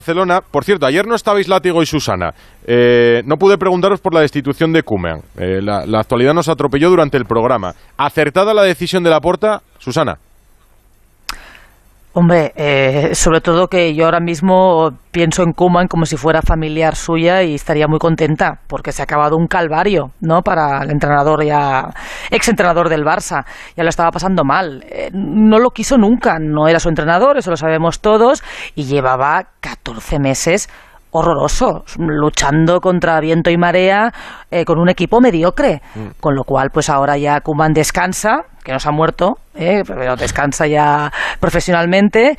Barcelona, por cierto, ayer no estabais Látigo y Susana. No pude preguntaros por la destitución de Koeman. La actualidad nos atropelló durante el programa. ¿Acertada la decisión de Laporta, Susana? Hombre, sobre todo que yo ahora mismo pienso en Koeman como si fuera familiar suya y estaría muy contenta porque se ha acabado un calvario, ¿no? Para el entrenador exentrenador del Barça. Ya lo estaba pasando mal. No lo quiso nunca, no era su entrenador, eso lo sabemos todos, y llevaba 14 meses horroroso, luchando contra viento y marea con un equipo mediocre, con lo cual pues ahora ya Koeman descansa, que no se ha muerto, pero descansa ya profesionalmente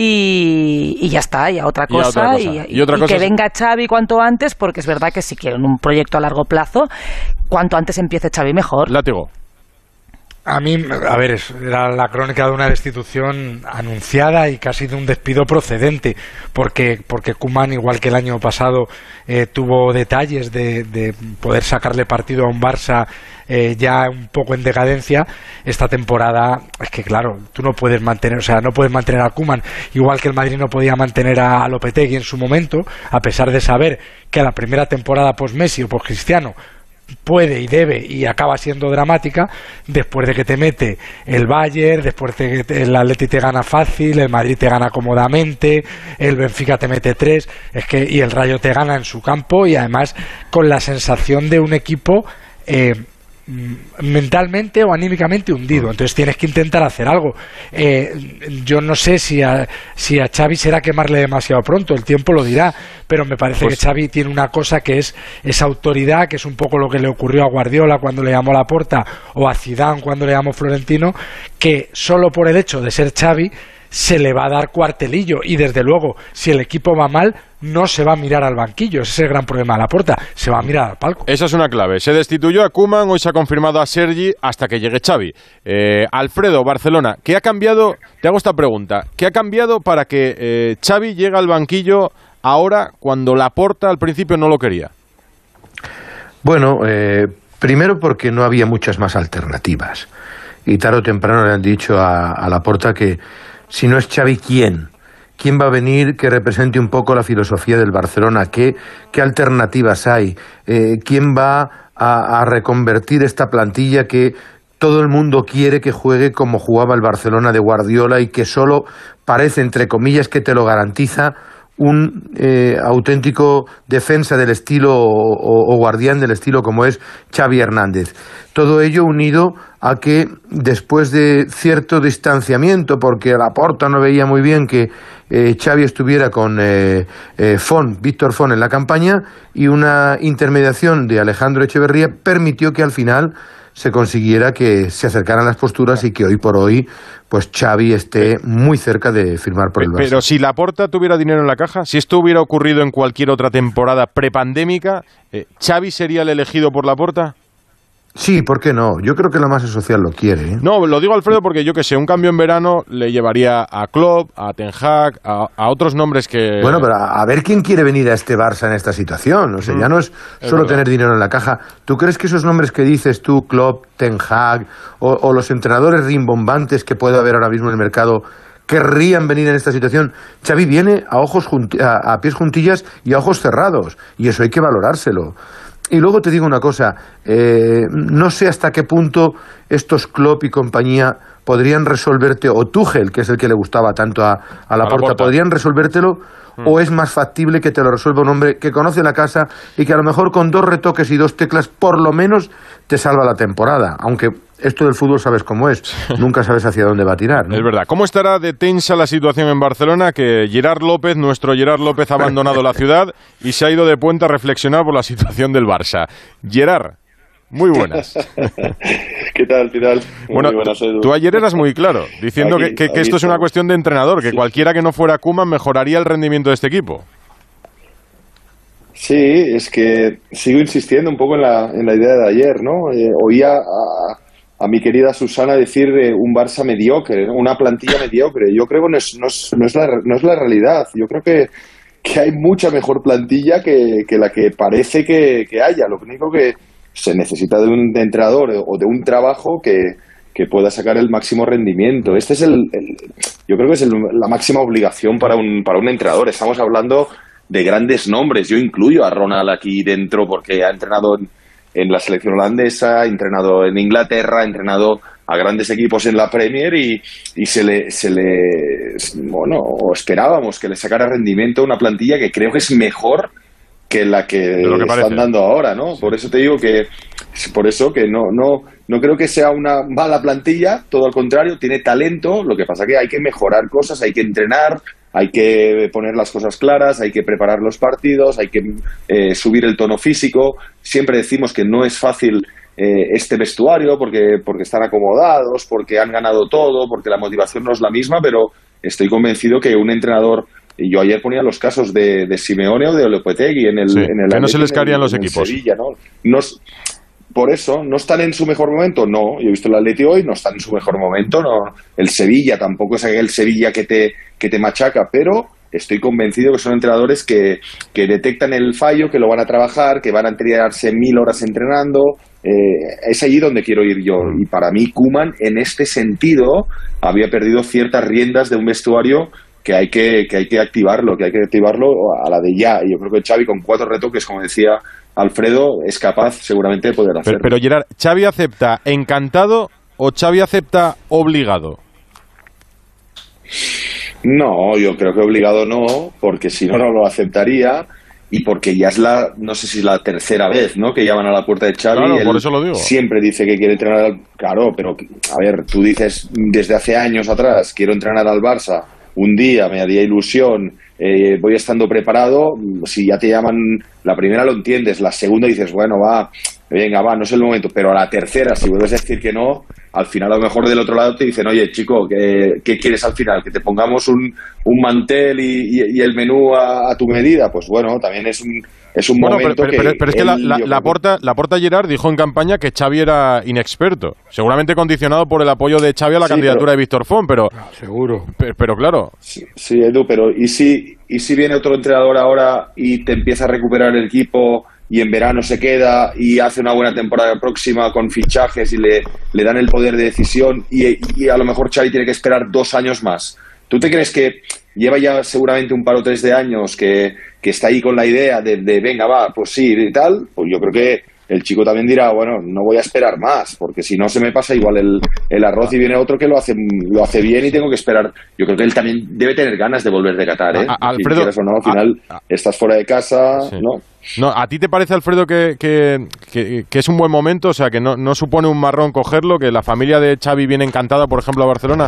y ya está, ya otra cosa, y que venga Xavi cuanto antes, porque es verdad que si quieren un proyecto a largo plazo, cuanto antes empiece Xavi mejor. Látigo. A mí, a ver, era la crónica de una destitución anunciada y casi de un despido procedente, porque Koeman, igual que el año pasado, tuvo detalles de poder sacarle partido a un Barça ya un poco en decadencia. Esta temporada, es que claro, tú no puedes mantener a Koeman, igual que el Madrid no podía mantener a Lopetegui en su momento, a pesar de saber que a la primera temporada post-Messi o post-Cristiano puede y debe y acaba siendo dramática, después de que te mete el Bayern, después de que el Atleti te gana fácil, el Madrid te gana cómodamente, el Benfica te mete 3, y el Rayo te gana en su campo, y además con la sensación de un equipo mentalmente o anímicamente hundido. Entonces tienes que intentar hacer algo. Yo no sé si a Xavi será quemarle demasiado pronto, el tiempo lo dirá, pero me parece que Xavi tiene una cosa que es esa autoridad, que es un poco lo que le ocurrió a Guardiola cuando le llamó Laporta, o a Zidane cuando le llamó Florentino, que solo por el hecho de ser Xavi se le va a dar cuartelillo, y desde luego si el equipo va mal no se va a mirar al banquillo. Ese es el gran problema de Laporta, se va a mirar al palco. Esa es una clave. Se destituyó a Koeman, hoy se ha confirmado a Sergi hasta que llegue Xavi. Alfredo, Barcelona, ¿qué ha cambiado? Te hago esta pregunta. ¿Qué ha cambiado para que Xavi llegue al banquillo ahora cuando Laporta al principio no lo quería? Bueno, primero porque no había muchas más alternativas. Y tarde o temprano le han dicho a Laporta que si no es Xavi, ¿quién? ¿Quién va a venir que represente un poco la filosofía del Barcelona? ¿Qué alternativas hay? ¿Quién va a reconvertir esta plantilla que todo el mundo quiere que juegue como jugaba el Barcelona de Guardiola y que solo parece, entre comillas, que te lo garantiza un auténtico defensa del estilo o guardián del estilo como es Xavi Hernández? Todo ello unido a que después de cierto distanciamiento, porque Laporta no veía muy bien que Xavi estuviera con Víctor Font en la campaña, y una intermediación de Alejandro Echeverría permitió que al final se consiguiera que se acercaran las posturas y que hoy por hoy pues Xavi esté muy cerca de firmar por el Barça. Pero si Laporta tuviera dinero en la caja, si esto hubiera ocurrido en cualquier otra temporada prepandémica, ¿Xavi sería el elegido por Laporta? Sí, ¿por qué no? Yo creo que la masa social lo quiere, ¿eh? No, lo digo, Alfredo, porque yo que sé, un cambio en verano le llevaría a Klopp, a Ten Hag, a otros nombres que... Bueno, pero a ver quién quiere venir a este Barça en esta situación. O sea, ya no es solo verdad. Tener dinero en la caja. ¿Tú crees que esos nombres que dices tú, Klopp, Ten Hag, o los entrenadores rimbombantes que puede haber ahora mismo en el mercado, querrían venir en esta situación? Xavi viene a pies juntillas y a ojos cerrados, y eso hay que valorárselo. Y luego te digo una cosa, no sé hasta qué punto estos Klopp y compañía podrían resolverte, o Tuchel, que es el que le gustaba tanto a Laporta, podrían resolvértelo, o es más factible que te lo resuelva un hombre que conoce la casa y que a lo mejor con 2 retoques y 2 teclas por lo menos te salva la temporada, aunque esto del fútbol sabes cómo es, nunca sabes hacia dónde va a tirar, ¿no? Es verdad. ¿Cómo estará de tensa la situación en Barcelona? Que nuestro Gerard López ha abandonado la ciudad y se ha ido de Puente a reflexionar por la situación del Barça. Gerard, muy buenas. ¿Qué tal? Bueno, muy buenas, Edu. Tú ayer eras muy claro, diciendo que esto es una cuestión de entrenador, que cualquiera que no fuera Koeman mejoraría el rendimiento de este equipo. Sí, es que sigo insistiendo un poco en la idea de ayer, ¿no? Oía a mi querida Susana decir un Barça mediocre, ¿no? Una plantilla mediocre. Yo creo que no es la realidad. Yo creo que hay mucha mejor plantilla que la que parece que haya. Lo único que se necesita de un entrenador o de un trabajo que que pueda sacar el máximo rendimiento. Este es yo creo que es la máxima obligación para un entrenador. Estamos hablando de grandes nombres. Yo incluyo a Ronald aquí dentro porque ha entrenado en la selección holandesa, ha entrenado en Inglaterra, ha entrenado a grandes equipos en la Premier y esperábamos que le sacara rendimiento a una plantilla que creo que es mejor que la que están dando ahora, ¿no? Sí. Por eso te digo que no creo que sea una mala plantilla, todo al contrario, tiene talento, lo que pasa que hay que mejorar cosas, hay que entrenar, hay que poner las cosas claras, hay que preparar los partidos, hay que subir el tono físico. Siempre decimos que no es fácil este vestuario porque están acomodados, porque han ganado todo, porque la motivación no es la misma, pero estoy convencido que un entrenador... Yo ayer ponía los casos de Simeone o de Lopetegui en el que no se les caerían los equipos. Sevilla, ¿no? Por eso, ¿no están en su mejor momento? No, yo he visto el Atleti hoy, no están en su mejor momento, no. El Sevilla tampoco es aquel Sevilla que te machaca, pero estoy convencido que son entrenadores que detectan el fallo, que lo van a trabajar, que van a tirarse 1000 horas entrenando. Es allí donde quiero ir yo. Y para mí, Koeman, en este sentido, había perdido ciertas riendas de un vestuario que hay que activarlo a la de ya. Y yo creo que Xavi, con 4 retoques, como decía Alfredo, es capaz seguramente de poder hacerlo. Pero Gerard, ¿Xavi acepta encantado o Xavi acepta obligado? No, yo creo que obligado no, porque si no, no lo aceptaría. Y porque ya es no sé si es la tercera vez, ¿no?, que llaman a la puerta de Xavi. Claro, por eso lo digo. Siempre dice que quiere entrenar Claro, pero a ver, tú dices desde hace años atrás, quiero entrenar al Barça. Un día me haría ilusión, voy estando preparado. Si ya te llaman la primera, lo entiendes, la segunda dices, bueno, venga, no es el momento, pero a la tercera, si vuelves a decir que no, al final a lo mejor del otro lado te dicen, oye, chico, ¿qué quieres al final? ¿Que te pongamos un mantel y el menú a tu medida? Pues bueno, también es un momento pero es que Laporta Gerard dijo en campaña que Xavi era inexperto, seguramente condicionado por el apoyo de Xavi a la candidatura de Víctor Font, pero seguro. Pero claro. Sí, Edu, pero ¿y si viene otro entrenador ahora y te empieza a recuperar el equipo y en verano se queda y hace una buena temporada próxima con fichajes y le dan el poder de decisión y a lo mejor Xavi tiene que esperar 2 años más? ¿Tú te crees que lleva ya seguramente un par o 3 de años que está ahí con la idea de venga, pues sí y tal? Pues yo creo que el chico también dirá, bueno, no voy a esperar más, porque si no se me pasa igual el arroz y viene otro que lo hace bien y tengo que esperar. Yo creo que él también debe tener ganas de volver de Qatar, ¿eh? Alfredo, si quieres o no, al final estás fuera de casa, sí. No, ¿a ti te parece, Alfredo, que es un buen momento? O sea, que no supone un marrón cogerlo, que la familia de Xavi viene encantada, por ejemplo, a Barcelona.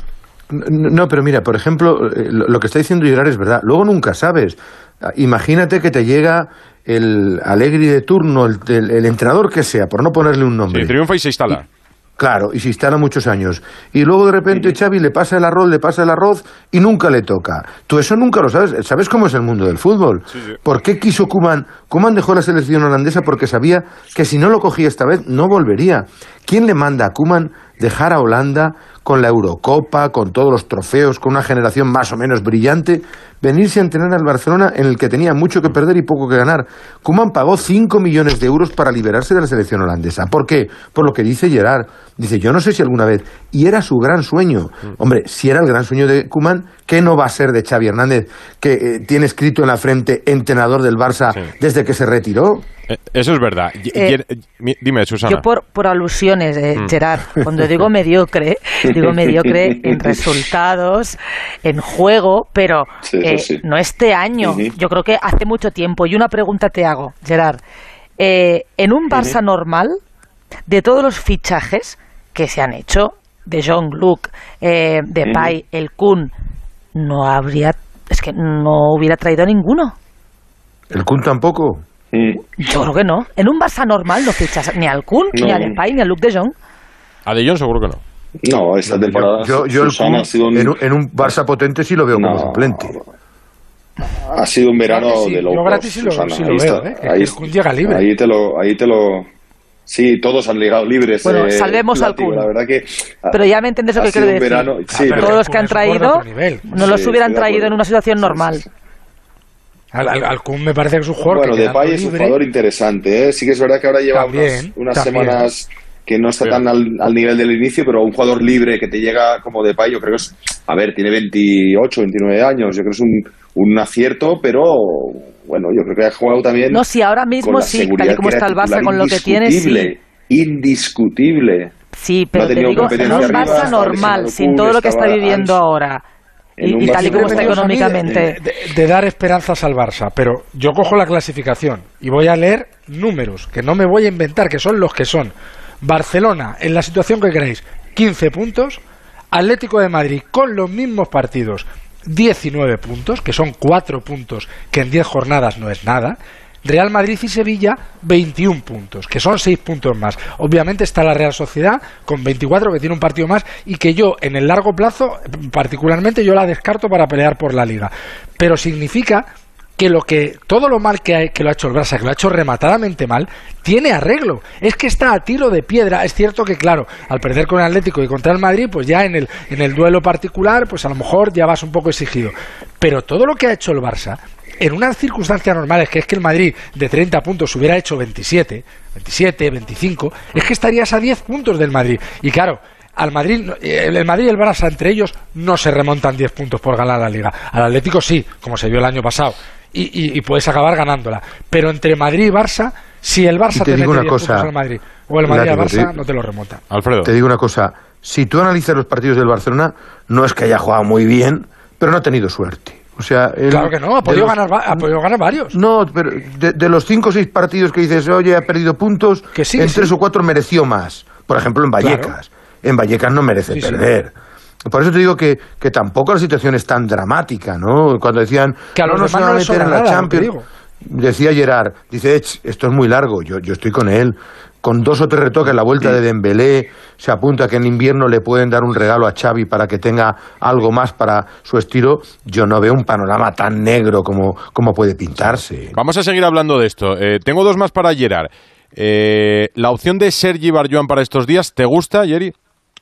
No, pero mira, por ejemplo, lo que está diciendo Gerard es verdad. Luego nunca sabes. Imagínate que te llega el Allegri de turno, el entrenador que sea, por no ponerle un nombre. Sí, triunfa y se instala. Claro, y se instala muchos años. Y luego de repente Xavi le pasa el arroz y nunca le toca. Tú eso nunca lo sabes. ¿Sabes cómo es el mundo del fútbol? Sí. ¿Por qué quiso Koeman? Koeman dejó la selección holandesa porque sabía que si no lo cogía esta vez no volvería. ¿Quién le manda a Koeman dejar a Holanda con la Eurocopa, con todos los trofeos, con una generación más o menos brillante, venirse a entrenar al Barcelona en el que tenía mucho que perder y poco que ganar? Koeman pagó 5 millones de euros para liberarse de la selección holandesa. ¿Por qué? Por lo que dice Gerard. Dice, yo no sé si alguna vez, y era su gran sueño. Hombre, si era el gran sueño de Koeman, ¿qué no va a ser de Xavi Hernández, que tiene escrito en la frente entrenador del Barça desde que se retiró? Eso es verdad. Dime, Susana. Yo por alusiones, Gerard, cuando digo mediocre en resultados, en juego, pero no este año, yo creo que hace mucho tiempo. Y una pregunta te hago, Gerard. En un Barça normal, de todos los fichajes que se han hecho, de Jean-Luc, Depay, el Kun, no hubiera traído a ninguno. ¿El Kun tampoco? Yo creo que no. En un Barça normal no fichas ni al Kun, ni a Depay, ni a Luc de Jong. A De Jong seguro que no. No, esta temporada yo el Kun, en un Barça potente sí lo veo como suplente. Ha sido un verano de locos. Yo gratis sí lo veo, ahí, el Kun llega libre. Ahí te lo... Sí, todos han llegado libres. Bueno, salvemos al Kun. La verdad que pero ya me entiendes lo que quiero decir. Verano, todos los que han traído no los hubieran traído en una situación normal. Al Kun me parece que es un jugador Depay es un jugador interesante, ¿eh? Sí que es verdad que ahora lleva unas semanas que no está tan al nivel del inicio, pero un jugador libre que te llega como Depay, yo creo que es, a ver, tiene 28, 29 años, yo creo que es un acierto, pero bueno, yo creo que ha jugado también. No, sí, ahora mismo sí, tal y como está el Barça con lo que tiene, sí. Indiscutible. Sí, pero te digo, en un Barça normal, sin todo lo que está viviendo ahora. Y tal y como está económicamente. De dar esperanzas al Barça, pero yo cojo la clasificación y voy a leer números, que no me voy a inventar, que son los que son. Barcelona, en la situación que queráis, 15 puntos. Atlético de Madrid, con los mismos partidos, 19 puntos, que son 4 puntos, que en 10 jornadas no es nada. Real Madrid y Sevilla, 21 puntos, que son 6 puntos más. Obviamente está la Real Sociedad con 24, que tiene un partido más, y que yo, en el largo plazo, particularmente, yo la descarto para pelear por la Liga. Pero significa que todo lo mal que lo ha hecho el Barça, que lo ha hecho rematadamente mal, tiene arreglo. Es que está a tiro de piedra. Es cierto que, claro, al perder con el Atlético y contra el Madrid, pues ya en el duelo particular, pues a lo mejor ya vas un poco exigido. Pero todo lo que ha hecho el Barça, en unas circunstancias normales, que es que el Madrid de 30 puntos hubiera hecho 27, 25, es que estarías a 10 puntos del Madrid. Y claro, el Madrid y el Barça entre ellos no se remontan 10 puntos por ganar la Liga. Al Atlético sí, como se vio el año pasado. Y puedes acabar ganándola. Pero entre Madrid y Barça, si el Barça te mete 10 puntos al Madrid o el Madrid al Barça, no te lo remonta. Alfredo. Te digo una cosa. Si tú analizas los partidos del Barcelona, no es que haya jugado muy bien, pero no ha tenido suerte. O sea, claro que no, ha podido ganar varios. No, pero de los 5 o 6 partidos que dices, oye, ha perdido puntos, que sí, en 3 o 4 mereció más. Por ejemplo, en Vallecas. Claro. En Vallecas no merece perder. Por eso te digo que tampoco la situación es tan dramática, ¿no? Cuando decían que a los no se van a meter en la Champions, decía Gerard, dice, esto es muy largo, yo estoy con él. Con 2 o 3 retoques, la vuelta de Dembélé, se apunta que en invierno le pueden dar un regalo a Xavi para que tenga algo más para su estilo. Yo no veo un panorama tan negro como puede pintarse. Vamos a seguir hablando de esto. Tengo 2 más para Gerard. La opción de Sergi Barjuan para estos días, ¿te gusta, Yeri?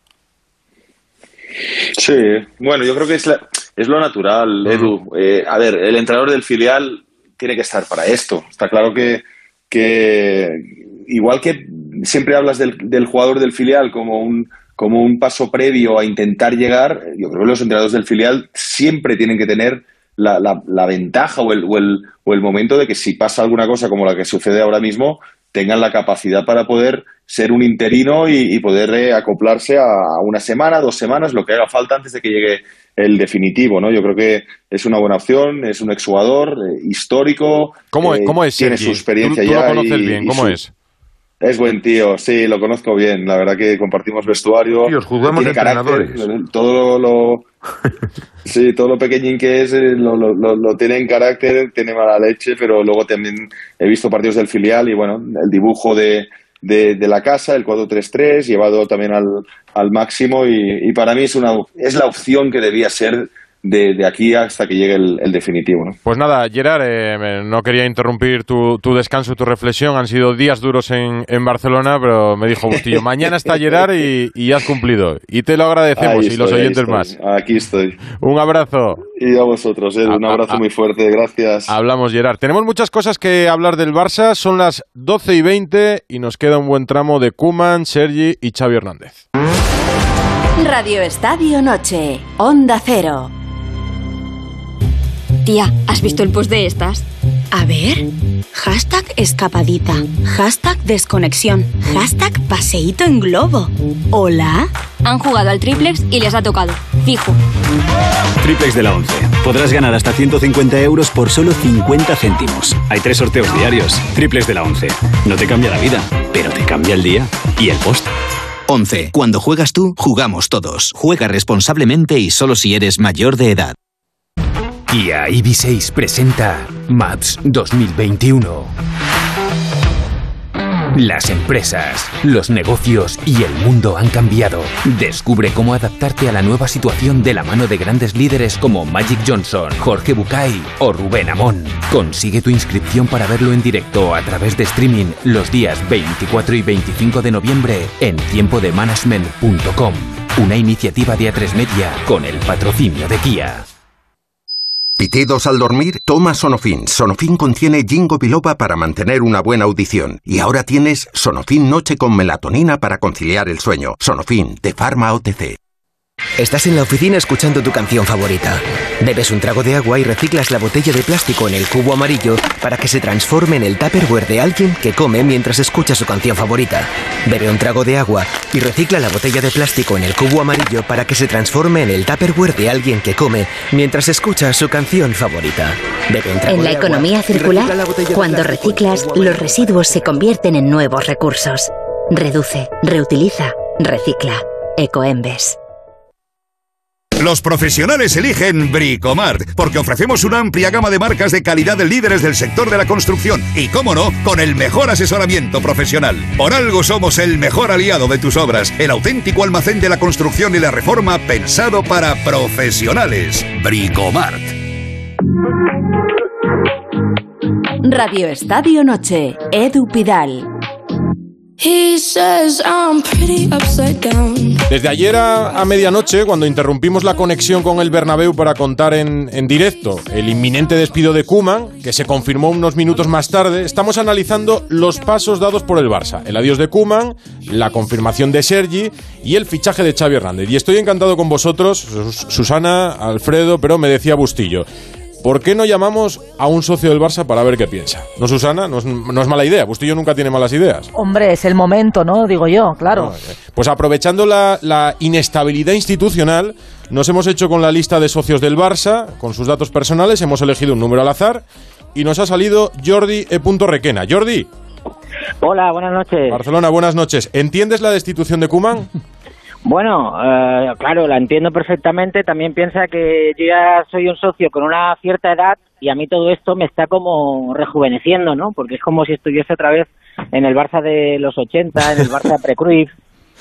Sí, bueno, yo creo que es lo natural, Edu. A ver, el entrenador del filial tiene que estar para esto. Está claro que igual que siempre hablas del jugador del filial como un paso previo a intentar llegar, yo creo que los entrenadores del filial siempre tienen que tener la ventaja o el momento de que si pasa alguna cosa como la que sucede ahora mismo, tengan la capacidad para poder ser un interino y poder acoplarse a una semana, 2 semanas, lo que haga falta antes de que llegue el definitivo, ¿no? Yo creo que es una buena opción, es un exjugador histórico. ¿Cómo es tiene Sergi? su experiencia ¿Tú ya. lo conoces bien? ¿Cómo es? Es buen tío, sí, lo conozco bien. La verdad que compartimos vestuario. Tíos, jugamos de entrenadores. Todo lo pequeñín que es, lo tiene en carácter, tiene mala leche, pero luego también he visto partidos del filial y bueno, el dibujo de la casa, el 4-3-3, llevado también al máximo y para mí es la opción que debía ser de aquí hasta que llegue el definitivo, ¿no? Pues nada, Gerard, no quería interrumpir tu descanso, tu reflexión. Han sido días duros en Barcelona, pero me dijo Bustillo, mañana está Gerard y has cumplido. Y te lo agradecemos y los oyentes más. Aquí estoy. Un abrazo. Y a vosotros, un abrazo muy fuerte, gracias. Hablamos, Gerard. Tenemos muchas cosas que hablar del Barça. Son las 12:20 y nos queda un buen tramo de Koeman, Sergi y Xavi Hernández. Radio Estadio Noche, Onda Cero. Tía, ¿has visto el post de estas? A ver. Hashtag escapadita. Hashtag desconexión. Hashtag paseíto en globo. ¿Hola? Han jugado al triplex y les ha tocado. Fijo. Triplex de la 11. Podrás ganar hasta 150 euros por solo 50 céntimos. Hay 3 sorteos diarios. Triplex de la 11. No te cambia la vida, pero te cambia el día y el post. 11. Cuando juegas tú, jugamos todos. Juega responsablemente y solo si eres mayor de edad. Kia EV6 presenta Maps 2021. Las empresas, los negocios y el mundo han cambiado. Descubre cómo adaptarte a la nueva situación de la mano de grandes líderes como Magic Johnson, Jorge Bucay o Rubén Amón. Consigue tu inscripción para verlo en directo a través de streaming los días 24 y 25 de noviembre en tiempodemanagement.com. Una iniciativa de A3 Media con el patrocinio de Kia. ¿Pitidos al dormir? Toma Sonofin. Sonofin contiene ginkgo biloba para mantener una buena audición. Y ahora tienes Sonofin Noche con melatonina para conciliar el sueño. Sonofin, de Pharma OTC. Estás en la oficina escuchando tu canción favorita. Bebes un trago de agua y reciclas la botella de plástico en el cubo amarillo para que se transforme en el Tupperware de alguien que come mientras escucha su canción favorita. Bebe un trago de agua y recicla la botella de plástico en el cubo amarillo para que se transforme en el Tupperware de alguien que come mientras escucha su canción favorita. Bebe un trago en la de agua economía circular, cuando reciclas, los residuos se convierten en nuevos recursos. Reduce, reutiliza, recicla. Ecoembes. Los profesionales eligen Bricomart, porque ofrecemos una amplia gama de marcas de calidad de líderes del sector de la construcción y, cómo no, con el mejor asesoramiento profesional. Por algo somos el mejor aliado de tus obras, el auténtico almacén de la construcción y la reforma pensado para profesionales. Bricomart. Radio Estadio Noche, Edu Pidal. Desde ayer a medianoche, cuando interrumpimos la conexión con el Bernabéu para contar en directo el inminente despido de Koeman, que se confirmó unos minutos más tarde, estamos analizando los pasos dados por el Barça. El adiós de Koeman, la confirmación de Sergi y el fichaje de Xavi Hernández. Y estoy encantado con vosotros, Susana, Alfredo, pero me decía Bustillo, ¿por qué no llamamos a un socio del Barça para ver qué piensa? ¿No, Susana? No es mala idea. Bustillo nunca tiene malas ideas. Hombre, es el momento, ¿no? Digo yo, claro. Pues aprovechando la inestabilidad institucional, nos hemos hecho con la lista de socios del Barça, con sus datos personales, hemos elegido un número al azar y nos ha salido Jordi E. Requena. Jordi. Hola, buenas noches. Barcelona, buenas noches. ¿Entiendes la destitución de Koeman? Bueno, claro, la entiendo perfectamente. También piensa que yo ya soy un socio con una cierta edad y a mí todo esto me está como rejuveneciendo, ¿no? Porque es como si estuviese otra vez en el Barça de los 80, en el Barça pre-Cruyff,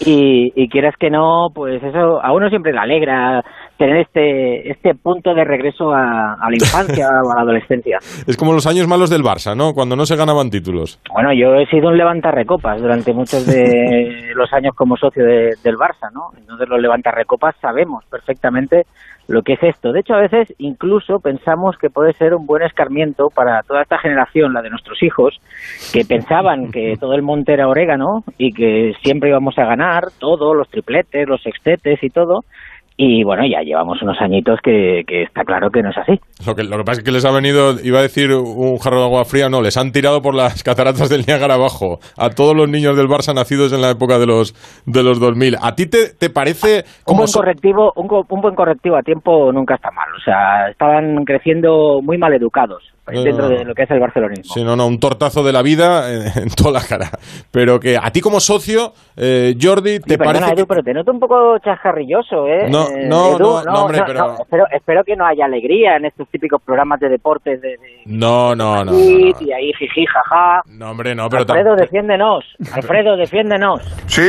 y quieras que no, pues eso a uno siempre le alegra tener este punto de regreso a la infancia o a la adolescencia. Es como los años malos del Barça, ¿no? Cuando no se ganaban títulos. Bueno, yo he sido un levantarrecopas durante muchos de los años como socio del Barça, ¿no? Entonces los levantarrecopas sabemos perfectamente lo que es esto. De hecho, a veces incluso pensamos que puede ser un buen escarmiento para toda esta generación, la de nuestros hijos, que pensaban que todo el monte era orégano y que siempre íbamos a ganar todo, los tripletes, los sextetes y todo. Y bueno, ya llevamos unos añitos que está claro que no es así. Lo que pasa es que les ha venido, iba a decir un jarro de agua fría, no, les han tirado por las cataratas del Niágara abajo a todos los niños del Barça nacidos en la época de los 2000. ¿A ti te parece un buen correctivo a tiempo nunca está mal? O sea, estaban creciendo muy mal educados dentro de lo que es el barcelonismo. Sí, no, un tortazo de la vida en toda la cara. Pero que a ti como socio, Jordi, ¿te parece Edu, pero te noto un poco chascarrilloso, ¿eh? No, hombre, pero... Espero que no haya alegría en estos típicos programas de deportes No. Y ahí jiji, jaja. No, hombre, no, pero... Alfredo, defiéndenos. Alfredo, defiéndenos. Sí.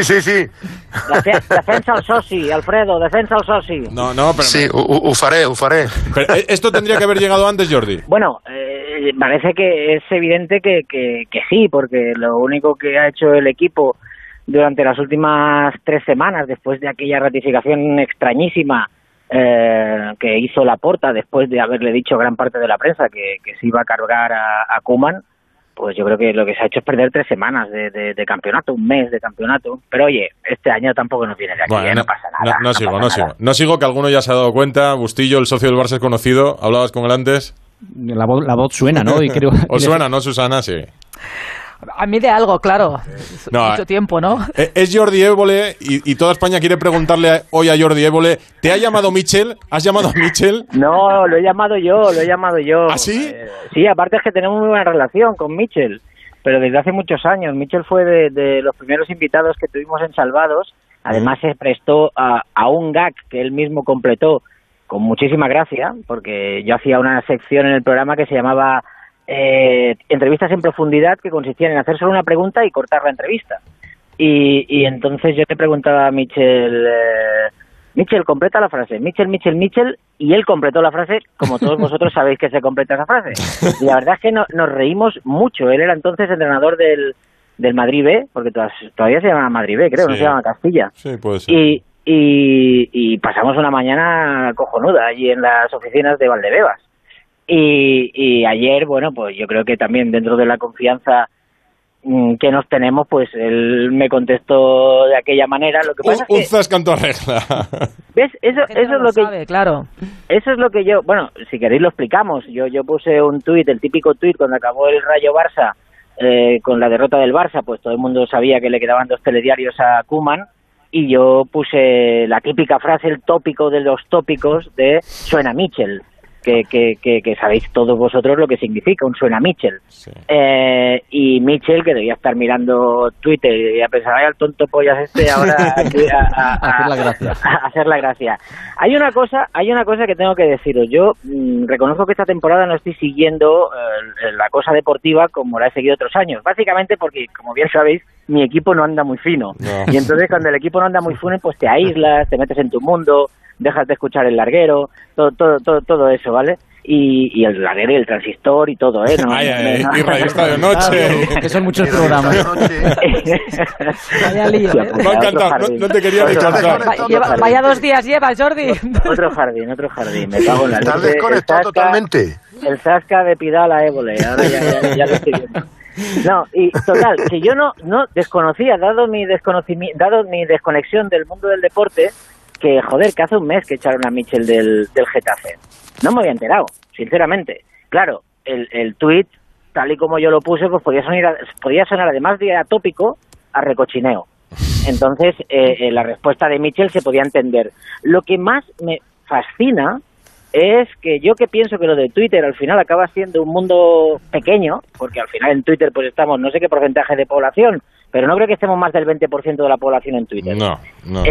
Defensa al soci, Alfredo, defensa al soci. No, pero... Sí, ho faré. Pero esto tendría que haber llegado antes, Jordi. Bueno, parece que es evidente que sí, porque lo único que ha hecho el equipo durante las últimas 3 semanas, después de aquella ratificación extrañísima que hizo Laporta, después de haberle dicho a gran parte de la prensa que se iba a cargar a Koeman, pues yo creo que lo que se ha hecho es perder 3 semanas de campeonato, un mes de campeonato. Pero oye, este año tampoco nos viene de aquí, bueno, no pasa nada. No sigo, que alguno ya se ha dado cuenta. Bustillo, el socio del Barça es conocido, ¿hablabas con él antes? La voz suena, ¿no? Y creo... ¿Os suena, no, Susana? Sí. A mí de algo, claro. Mucho tiempo, ¿no? Es Jordi Évole y toda España quiere preguntarle hoy a Jordi Évole, ¿te ha llamado Michel? ¿Has llamado a Michel? No, lo he llamado yo. ¿Ah, sí? Sí, aparte es que tenemos muy buena relación con Michel, pero desde hace muchos años. Michel fue de los primeros invitados que tuvimos en Salvados. Además se prestó a un gag que él mismo completó con muchísima gracia, porque yo hacía una sección en el programa que se llamaba entrevistas en profundidad, que consistían en hacer solo una pregunta y cortar la entrevista. Y entonces yo te preguntaba a Michel, Michel, completa la frase, Michel, y él completó la frase, como todos vosotros sabéis que se completa esa frase. Y la verdad es que nos reímos mucho. Él era entonces entrenador del Madrid B, porque todavía se llama Madrid B, creo, sí. No se llama Castilla. Sí, puede ser. Y pasamos una mañana cojonuda allí en las oficinas de Valdebebas. Y ayer, bueno, pues yo creo que también dentro de la confianza que nos tenemos, pues él me contestó de aquella manera. Lo que pasa es que, zasca en tu regla. ¿ves? Eso es lo que sabe, claro. Eso es lo que yo, bueno, si queréis lo explicamos. Yo puse un tuit, el típico tuit cuando acabó el Rayo Barça, con la derrota del Barça, pues todo el mundo sabía que le quedaban 2 telediarios a Koeman, y yo puse la típica frase, el tópico de los tópicos de suena Mitchell. Que sabéis todos vosotros lo que significa un suena Mitchell. Sí. Y Mitchell, que debía estar mirando Twitter y a pensar, ay, al tonto pollas ahora a hacer la gracia. Hay una cosa que tengo que deciros. Yo reconozco que esta temporada no estoy siguiendo la cosa deportiva como la he seguido otros años, básicamente porque, como bien sabéis, mi equipo no anda muy fino. No. Y entonces cuando el equipo no anda muy fino, pues te aíslas, te metes en tu mundo, dejas de escuchar el larguero, todo eso, ¿vale? Y el larguero y el transistor y todo, ¿eh? Y Radio Estadio Noche. Que son muchos programas. Vaya lío, ¿eh? Me ha encantado, no te quería ni contar. Vaya 2 días llevas, Jordi. Otro jardín. Me cago en la leche. Estás desconectado totalmente. El Zasca de Pidal a Évole, ahora ya lo estoy viendo. No, y total, que yo no desconocía, dado mi desconexión del mundo del deporte, que joder, que hace un mes que echaron a Mitchell del Getafe. No me había enterado, sinceramente. Claro, el tuit, tal y como yo lo puse, pues podía sonar además de atópico, a recochineo. Entonces, la respuesta de Mitchell se podía entender. Lo que más me fascina es que yo que pienso que lo de Twitter al final acaba siendo un mundo pequeño, porque al final en Twitter pues estamos no sé qué porcentaje de población, pero no creo que estemos más del 20% de la población en Twitter. No.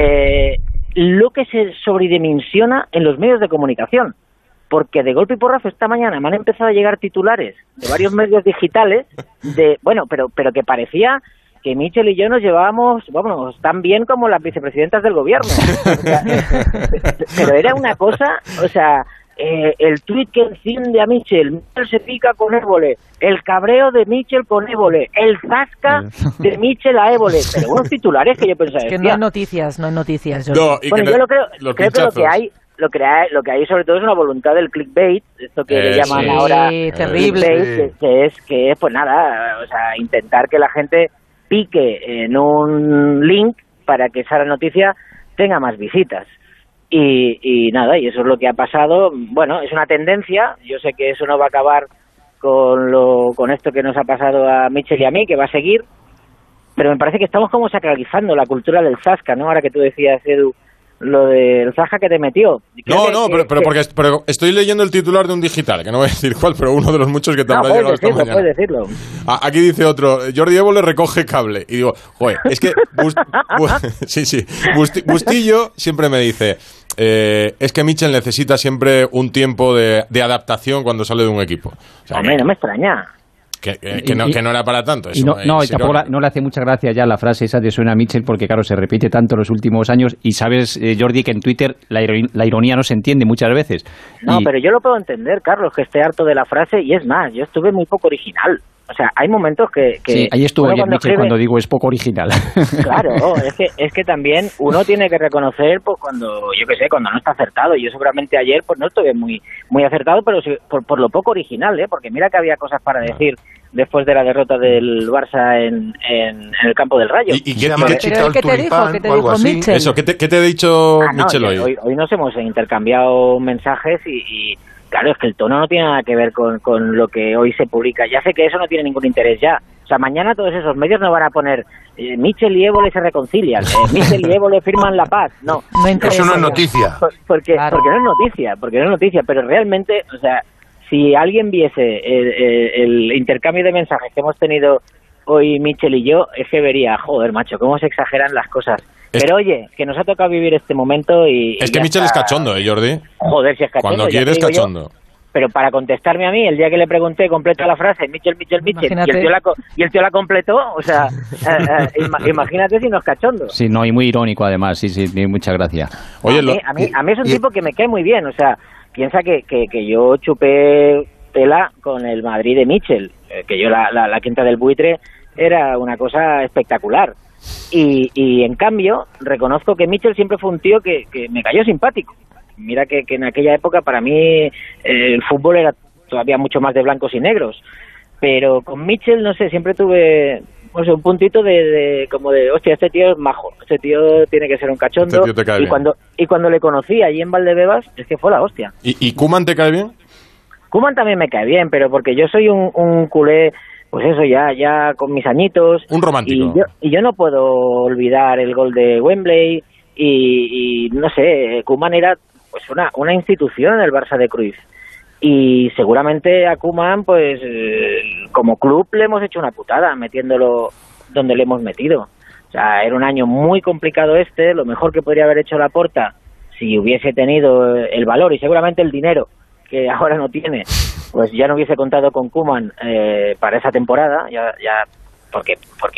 Lo que se sobredimensiona en los medios de comunicación, porque de golpe y porrazo esta mañana me han empezado a llegar titulares de varios medios digitales pero que parecía que Mitchell y yo nos llevábamos, tan bien como las vicepresidentas del gobierno. O sea, pero era una cosa, o sea, el tuit que enciende a Mitchell se pica con Évole, el cabreo de Mitchell con Évole, el zasca de Mitchell a Évole, pero unos titulares que yo pensaba... Es que no hay noticias. No, y bueno, yo creo que lo que hay sobre todo es una voluntad del clickbait, esto que le llaman ahora terrible, que es pues nada, o sea, intentar que la gente pique en un link para que esa noticia tenga más visitas. Y nada, y eso es lo que ha pasado. Bueno, es una tendencia, yo sé que eso no va a acabar con esto que nos ha pasado a Mitchell y a mí, que va a seguir, pero me parece que estamos como sacralizando la cultura del zasca, ¿no? Ahora que tú decías, Edu, lo del zasca que te metió. Pero estoy leyendo el titular de un digital, que no voy a decir cuál, pero uno de los muchos que te habrá llegado esta mañana. Puedes decirlo. Aquí dice otro, Jordi Évole recoge cable. Y digo, joder, es que... Bustillo siempre me dice... es que Mitchell necesita siempre un tiempo de adaptación cuando sale de un equipo. O sea, hombre, no me extraña. Que no era para tanto. Eso y tampoco no le hace mucha gracia ya la frase esa de suena Mitchell, porque claro, se repite tanto en los últimos años y sabes, Jordi, que en Twitter la ironía no se entiende muchas veces. No, pero yo lo puedo entender, Carlos, que esté harto de la frase, y es más, yo estuve muy poco original. O sea, hay momentos que sí, ahí estuvo ayer Mitchell cuando digo es poco original. Claro, es que también uno tiene que reconocer pues cuando no está acertado. Yo seguramente ayer pues no estuve muy acertado, pero por lo poco original, porque mira que había cosas para decir después de la derrota del Barça en el campo del Rayo. ¿Y qué te dijo Mitchell? Eso, ¿qué te ha dicho Mitchell hoy? Hoy nos hemos intercambiado mensajes y claro, es que el tono no tiene nada que ver con lo que hoy se publica. Ya sé que eso no tiene ningún interés ya. O sea, mañana todos esos medios no van a poner Mitchell y Évole se reconcilian, Mitchell y Évole firman la paz. No eso no es noticia. Porque no es noticia, pero realmente, o sea, si alguien viese el intercambio de mensajes que hemos tenido hoy Mitchell y yo, es que vería, joder, macho, cómo se exageran las cosas. Pero oye, que nos ha tocado vivir este momento y... Es que Mitchell es cachondo, Jordi. Joder, si es cachondo. Cuando quiere es cachondo. Pero para contestarme a mí, el día que le pregunté, completa la frase, Mitchell, y el tío la completó, o sea, imagínate si no es cachondo. Sí, no, y muy irónico además, sí, muchas gracias. Oye, a mí es un tipo que me cae muy bien, o sea, piensa que yo chupé tela con el Madrid de Mitchell, que yo la quinta del buitre era una cosa espectacular. Y en cambio, reconozco que Mitchell siempre fue un tío que me cayó simpático. Mira que en aquella época para mí el fútbol era todavía mucho más de blancos y negros. Pero con Mitchell, no sé, siempre tuve un puntito como de, hostia, este tío es majo, este tío tiene que ser un cachondo. Este tío te cae bien. Y cuando le conocí allí en Valdebebas, es que fue la hostia. ¿Y Koeman te cae bien? Koeman también me cae bien, pero porque yo soy un culé, pues eso, ya con mis añitos. Un romántico. Y yo no puedo olvidar el gol de Wembley y no sé, Koeman era pues una institución en el Barça de Cruyff. Y seguramente a Koeman, pues como club le hemos hecho una putada metiéndolo donde le hemos metido. O sea, era un año muy complicado lo mejor que podría haber hecho Laporta si hubiese tenido el valor y seguramente el dinero que ahora no tiene, pues ya no hubiese contado con Koeman para esa temporada, ya porque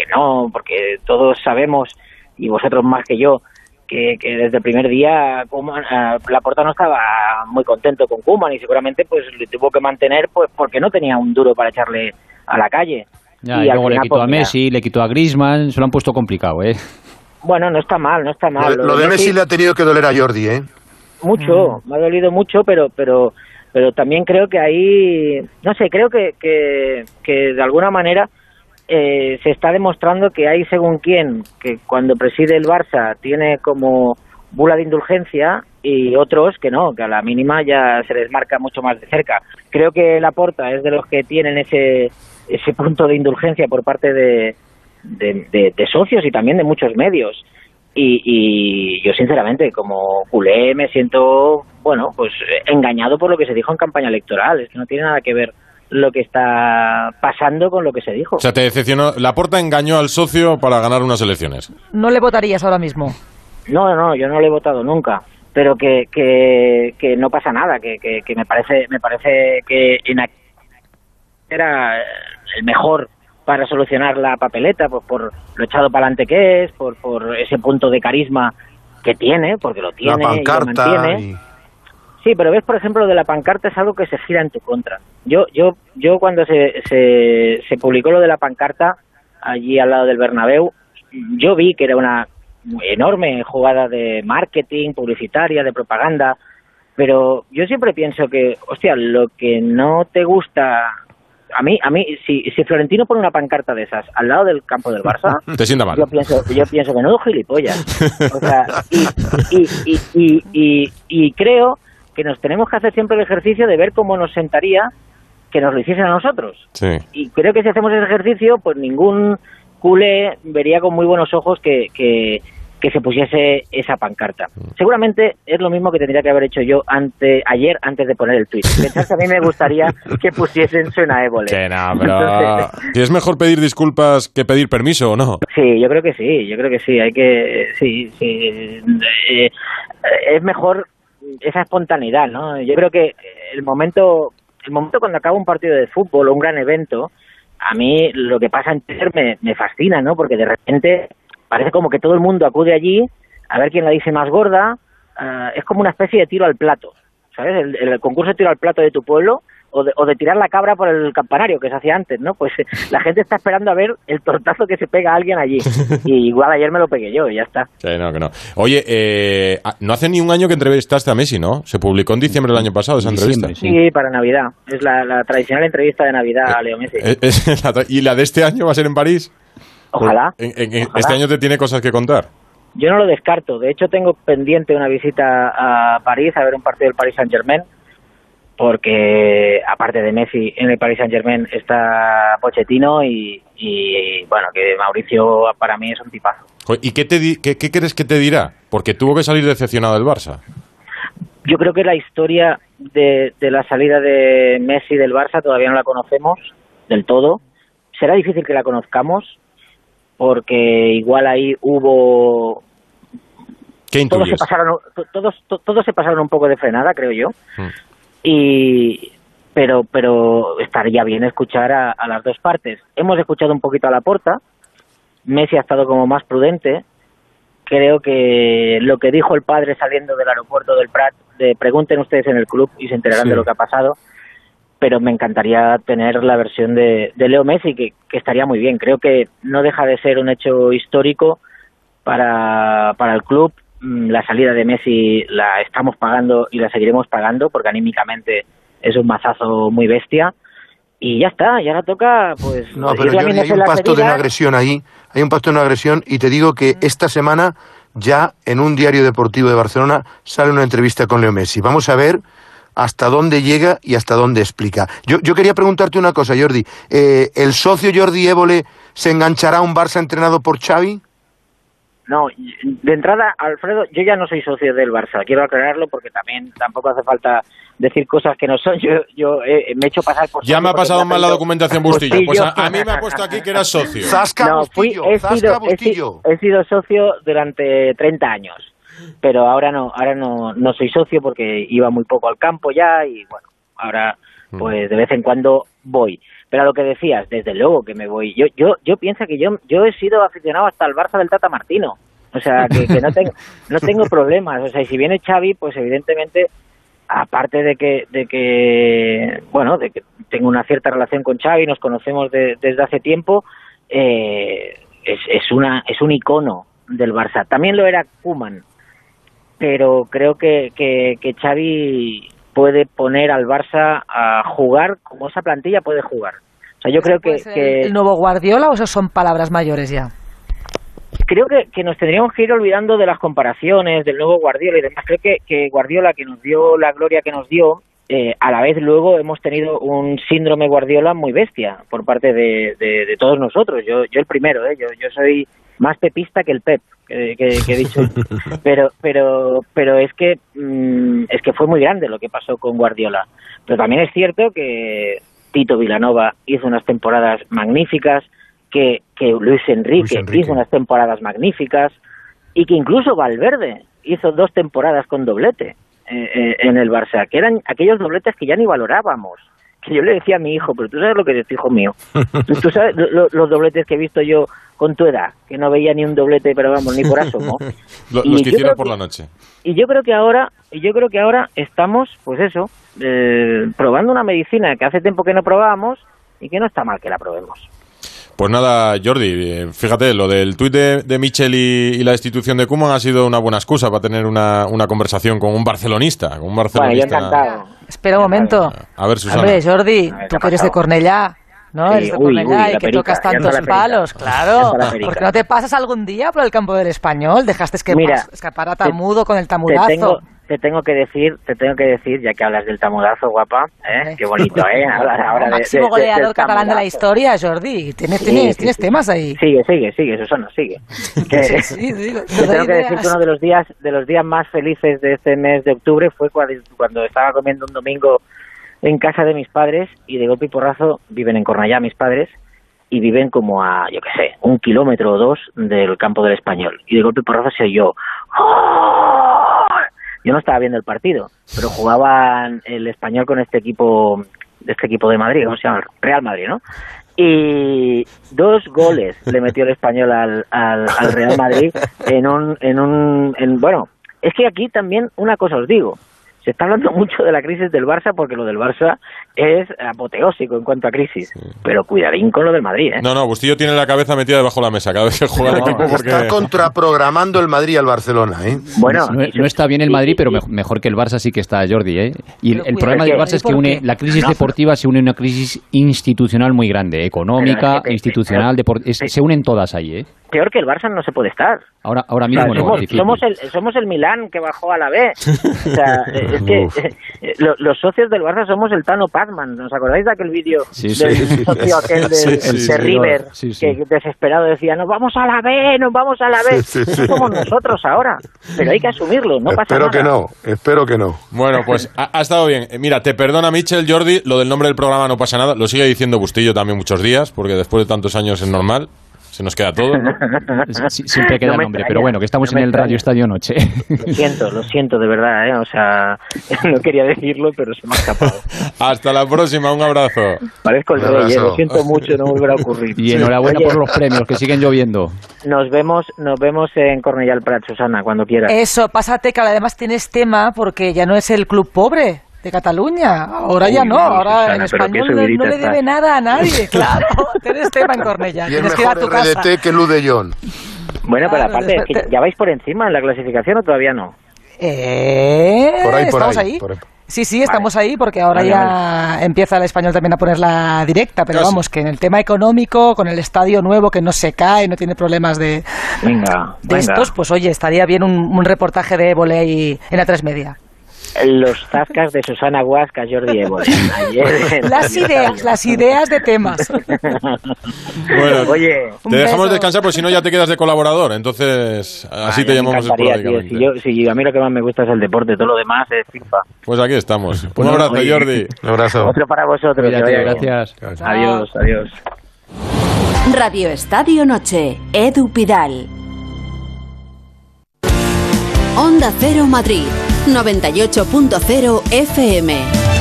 todos sabemos, y vosotros más que yo, que desde el primer día Laporta no estaba muy contento con Koeman y seguramente pues le tuvo que mantener pues porque no tenía un duro para echarle a la calle. Ya, y luego le quitó a Messi, le quitó a Griezmann, se lo han puesto complicado, ¿eh? Bueno, no está mal. Lo de Messi le ha tenido que doler a Jordi, ¿eh? Mucho, me ha dolido mucho, pero también creo que ahí, no sé, creo que de alguna manera se está demostrando que hay según quién, que cuando preside el Barça tiene como bula de indulgencia y otros que no, que a la mínima ya se les marca mucho más de cerca. Creo que Laporta es de los que tienen ese punto de indulgencia por parte de socios y también de muchos medios. Y yo sinceramente como culé me siento, bueno, pues engañado por lo que se dijo en campaña electoral. Es que no tiene nada que ver lo que está pasando con lo que se dijo. O sea, te decepcionó. Laporta engañó al socio para ganar unas elecciones. ¿No le votarías ahora mismo? No, yo no le he votado nunca. Pero que no pasa nada, que me parece que era el mejor para solucionar la papeleta, pues por lo echado para adelante que es, por ese punto de carisma que tiene, porque lo tiene, la pancarta y lo mantiene. Sí, pero ves, por ejemplo, de la pancarta es algo que se gira en tu contra. Yo cuando se publicó lo de la pancarta allí al lado del Bernabéu, yo vi que era una enorme jugada de marketing, publicitaria, de propaganda, pero yo siempre pienso que, hostia, lo que no te gusta... A mí, si Florentino pone una pancarta de esas al lado del campo del Barça, te sienta mal. Yo pienso que no gilipollas. O sea, y creo que nos tenemos que hacer siempre el ejercicio de ver cómo nos sentaría que nos lo hiciesen a nosotros. Sí. Y creo que si hacemos ese ejercicio, pues ningún culé vería con muy buenos ojos que se pusiese esa pancarta. Seguramente es lo mismo que tendría que haber hecho yo ayer antes de poner el tuit. Pensar que a mí me gustaría que pusiesen Suena Évole. Que no, pero... ¿Si es mejor pedir disculpas que pedir permiso o no? Sí, yo creo que sí. Hay que... Sí. Es mejor esa espontaneidad, ¿no? Yo creo que el momento cuando acaba un partido de fútbol o un gran evento, a mí lo que pasa en Twitter me fascina, ¿no? Porque de repente... parece como que todo el mundo acude allí a ver quién la dice más gorda. Es como una especie de tiro al plato, ¿sabes? El concurso de tiro al plato de tu pueblo o de tirar la cabra por el campanario que se hacía antes, ¿no? Pues la gente está esperando a ver el tortazo que se pega a alguien allí. Y igual ayer me lo pegué yo y ya está. Que no. Oye, no hace ni un año que entrevistaste a Messi, ¿no? Se publicó en diciembre del año pasado esa entrevista. Sí, para Navidad. Es la tradicional entrevista de Navidad a Leo Messi. ¿Y la de este año va a ser en París? Ojalá. Ojalá. Este año te tiene cosas que contar. Yo no lo descarto. De hecho, tengo pendiente una visita a París a ver un partido del Paris Saint-Germain, porque aparte de Messi en el Paris Saint-Germain está Pochettino y bueno, que Mauricio para mí es un tipazo. ¿Y qué crees que te dirá? Porque tuvo que salir decepcionado del Barça. Yo creo que la historia de la salida de Messi del Barça todavía no la conocemos del todo. Será difícil que la conozcamos, porque igual ahí hubo... ¿Qué intuyes? Todos se pasaron un poco de frenada, creo yo. Pero estaría bien escuchar a las dos partes. Hemos escuchado un poquito a Laporta. Messi ha estado como más prudente. Creo que lo que dijo el padre saliendo del aeropuerto del Prat, pregunten ustedes en el club y se enterarán de lo que ha pasado. Pero me encantaría tener la versión de Leo Messi, que estaría muy bien. Creo que no deja de ser un hecho histórico para el club. La salida de Messi la estamos pagando y la seguiremos pagando, porque anímicamente es un mazazo muy bestia. Y ya está, y ahora toca, pues... No, pero Jordi, hay un pacto de no agresión ahí, hay un pacto de no agresión, y te digo que esta semana ya en un diario deportivo de Barcelona sale una entrevista con Leo Messi. Vamos a ver hasta dónde llega y hasta dónde explica. Yo quería preguntarte una cosa, Jordi. ¿El socio Jordi Évole se enganchará a un Barça entrenado por Xavi? No, de entrada, Alfredo, yo ya no soy socio del Barça, quiero aclararlo porque tampoco hace falta decir cosas que no son. Yo me he hecho pasar por... Ya me ha pasado mal la documentación, Bustillo. Pues a mí me ha puesto aquí que eras socio. He sido socio durante 30 años, pero ahora no soy socio porque iba muy poco al campo ya y bueno, ahora pues de vez en cuando voy. Pero a lo que decías, desde luego que me voy. Yo pienso que yo he sido aficionado hasta el Barça del Tata Martino. O sea, que no tengo problemas. O sea, y si viene Xavi, pues evidentemente, aparte de que tengo una cierta relación con Xavi, nos conocemos desde hace tiempo, es un icono del Barça. También lo era Koeman, pero creo que Xavi puede poner al Barça a jugar como esa plantilla puede jugar. O sea, yo creo que ¿el nuevo Guardiola o eso son palabras mayores ya? Creo que nos tendríamos que ir olvidando de las comparaciones del nuevo Guardiola y demás. Creo que Guardiola, que nos dio la gloria que nos dio, a la vez luego hemos tenido un síndrome Guardiola muy bestia por parte de todos nosotros. Yo el primero, yo soy más pepista que el Pep, que he dicho. Pero es que fue muy grande lo que pasó con Guardiola. Pero también es cierto que Tito Vilanova hizo unas temporadas magníficas, que Luis Enrique hizo unas temporadas magníficas y que incluso Valverde hizo 2 temporadas con doblete en el Barça, que eran aquellos dobletes que ya ni valorábamos. Que yo le decía a mi hijo, pero tú sabes lo que es, hijo mío. Tú sabes los dobletes que he visto yo con tu edad, que no veía ni un doblete, pero vamos, ni por asomo. Los que hicieron por la noche. Y yo creo que ahora estamos, pues eso, probando una medicina que hace tiempo que no probábamos y que no está mal que la probemos. Pues nada, Jordi, fíjate, lo del tuit de Michel y la destitución de Koeman ha sido una buena excusa para tener una conversación con un barcelonista. Bueno, yo encantado. Espera un momento. A ver, Susana. Hombre, Jordi, tú que eres de Cornellá, ¿no? Sí, eres de Cornellá y que perica, tocas tantos palos, claro. ¿Por qué no te pasas algún día por el campo del Español? Dejaste escapar a Tamudo con el tamudazo. Te tengo que decir, ya que hablas del tamudazo, guapa, qué bonito, ahora máximo goleador catalán de la historia, Jordi. ¿Tienes temas ahí? Sigue, Susana, sigue. Sí, te tengo que decir que uno de los días más felices de este mes de octubre fue cuando estaba comiendo un domingo en casa de mis padres y de golpe y porrazo viven en Cornellá mis padres y viven como a, 1 kilómetro o 2 del campo del Español. Y de golpe y porrazo se oyó... ¡Oh! Yo no estaba viendo el partido, pero jugaban el Español con este equipo de Madrid, ¿cómo se llama? Real Madrid, ¿no? Y 2 goles le metió el Español al Real Madrid bueno, es que aquí también una cosa os digo, se está hablando mucho de la crisis del Barça porque lo del Barça es apoteósico en cuanto a crisis, pero cuidadín con lo del Madrid, ¿eh? No, Bustillo tiene la cabeza metida debajo de la mesa cada vez que juega el equipo porque... Está contraprogramando el Madrid al Barcelona, ¿eh? Bueno, no está bien el Madrid, pero mejor que el Barça sí que está, Jordi, ¿eh? Y el problema del Barça es que la crisis deportiva se une a una crisis institucional muy grande, económica, institucional, se unen todas ahí, ¿eh? Peor que el Barça no se puede estar. Ahora mismo no. Somos el Milán que bajó a la B. O sea, es que los socios del Barça somos el Tano Pazman. ¿Os acordáis de aquel vídeo del socio aquel de River que desesperado decía nos vamos a la B, nos vamos a la B? Eso somos nosotros ahora. Pero hay que asumirlo, no pasa nada. Espero que no. Bueno, pues ha estado bien. Mira, te perdona Michel, Jordi, lo del nombre del programa no pasa nada. Lo sigue diciendo Bustillo también muchos días, porque después de tantos años es normal. Se nos queda todo, ¿no? Siempre queda nombre, pero bueno, que estamos en el Radio Estadio Noche. Lo siento, de verdad, ¿eh? O sea, no quería decirlo, pero se me ha escapado. Hasta la próxima, un abrazo. Parezco el rey, lo siento mucho, no volverá a ocurrir. Y enhorabuena por los premios, que siguen lloviendo. Nos vemos en Cornellà al Prat, Susana, cuando quieras. Eso, pásate, que además tienes tema, porque ya no es el club pobre de Cataluña, ahora ya no, ahora Susana, en español no le debe nada a nadie, claro, tienes tema en Cornellà, tienes que ir a tu casa. RDT que Lude John. Bueno, pero aparte, ¿ya vais por encima en la clasificación o todavía no? Estamos ahí. Sí, estamos ahí porque ahora ya empieza el Español también a poner la directa, pero vamos, que en el tema económico, con el estadio nuevo que no se cae, no tiene problemas de estos, pues oye, estaría bien un reportaje de Évole ahí en A3 Media. Los zascas de Susana Huasca, Jordi Évole. Las ideas de temas. Bueno, oye, te dejamos descansar, porque si no ya te quedas de colaborador, entonces así te llamamos esporádicamente. Si a mí lo que más me gusta es el deporte, todo lo demás es FIFA. Pues aquí estamos. Un abrazo, Jordi. Un abrazo. Otro para vosotros. Gracias. Adiós. Radio Estadio Noche, Edu Pidal. Onda Cero Madrid, 98.0 FM.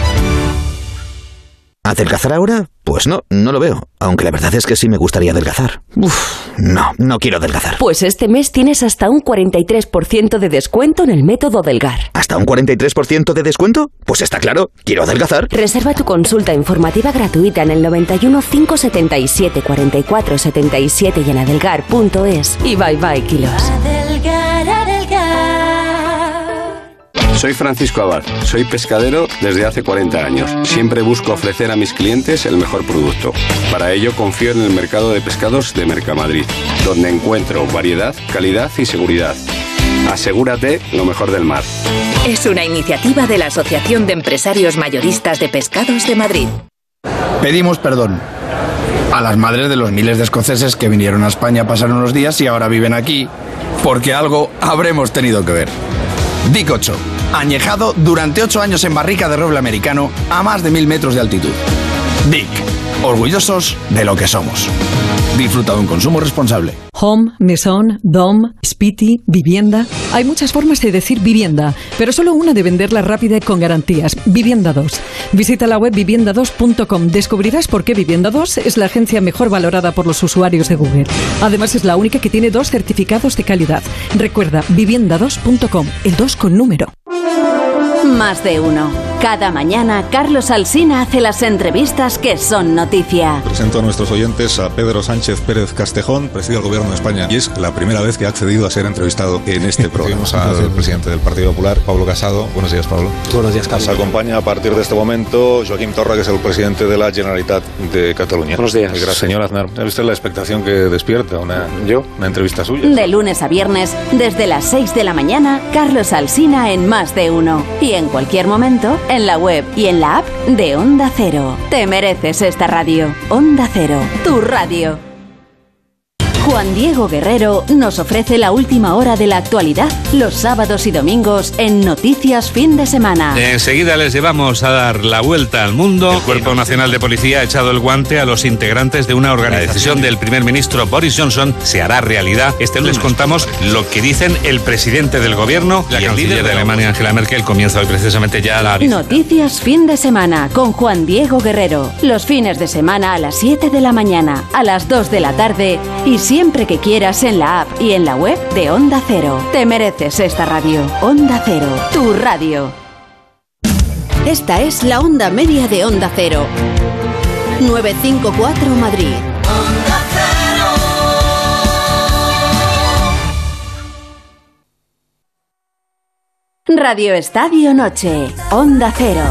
¿Adelgazar ahora? Pues no lo veo. Aunque la verdad es que sí me gustaría adelgazar. No quiero adelgazar. Pues este mes tienes hasta un 43% de descuento en el método Delgar. ¿Hasta un 43% de descuento? Pues está claro, quiero adelgazar. Reserva tu consulta informativa gratuita en el 91 577 44 77 y en adelgar.es. Y bye kilos. Soy Francisco Abad, soy pescadero desde hace 40 años. Siempre busco ofrecer a mis clientes el mejor producto. Para ello confío en el mercado de pescados de Mercamadrid, donde encuentro variedad, calidad y seguridad. Asegúrate lo mejor del mar. Es una iniciativa de la Asociación de Empresarios Mayoristas de Pescados de Madrid. Pedimos perdón a las madres de los miles de escoceses que vinieron a España a pasar unos días y ahora viven aquí, porque algo habremos tenido que ver. Dick 8, añejado durante 8 años en barrica de roble americano a más de 1000 metros de altitud. Dick, orgullosos de lo que somos. Disfruta de un consumo responsable. Home, Maison, Dom, Spiti, vivienda. Hay muchas formas de decir vivienda, pero solo una de venderla rápida y con garantías. Vivienda 2. Visita la web vivienda2.com. Descubrirás por qué Vivienda 2 es la agencia mejor valorada por los usuarios de Google. Además, es la única que tiene 2 certificados de calidad. Recuerda, vivienda2.com, el 2 con número. Más de uno. Cada mañana, Carlos Alsina hace las entrevistas que son noticia. Presento a nuestros oyentes a Pedro Sánchez Pérez Castejón, preside el Gobierno de España, y es la primera vez que ha accedido a ser entrevistado en este programa. Al presidente del Partido Popular, Pablo Casado. Buenos días, Pablo. Buenos días, Carlos. Nos acompaña a partir de este momento Joaquim Torra, que es el presidente de la Generalitat de Cataluña. Buenos días. Gracias, señor Aznar. ¿Ha visto la expectación que despierta una entrevista suya? De lunes a viernes, desde las 6 de la mañana, Carlos Alsina en Más de Uno. Y en cualquier momento, en la web y en la app de Onda Cero. Te mereces esta radio. Onda Cero, tu radio. Juan Diego Guerrero nos ofrece la última hora de la actualidad los sábados y domingos en Noticias Fin de Semana. Enseguida les llevamos a dar la vuelta al mundo. El Cuerpo Nacional de Policía ha echado el guante a los integrantes de una organización. La decisión del primer ministro Boris Johnson se hará realidad. Les contamos lo que dicen el presidente del gobierno y el líder de Alemania, Angela Merkel. Comienza hoy precisamente ya la visita. Noticias Fin de Semana con Juan Diego Guerrero. Los fines de semana a las 7 de la mañana, a las 2 de la tarde y siempre que quieras en la app y en la web de Onda Cero. Te mereces esta radio. Onda Cero, tu radio. Esta es la onda media de Onda Cero. 954 Madrid. Onda Cero. Radio Estadio Noche. Onda Cero.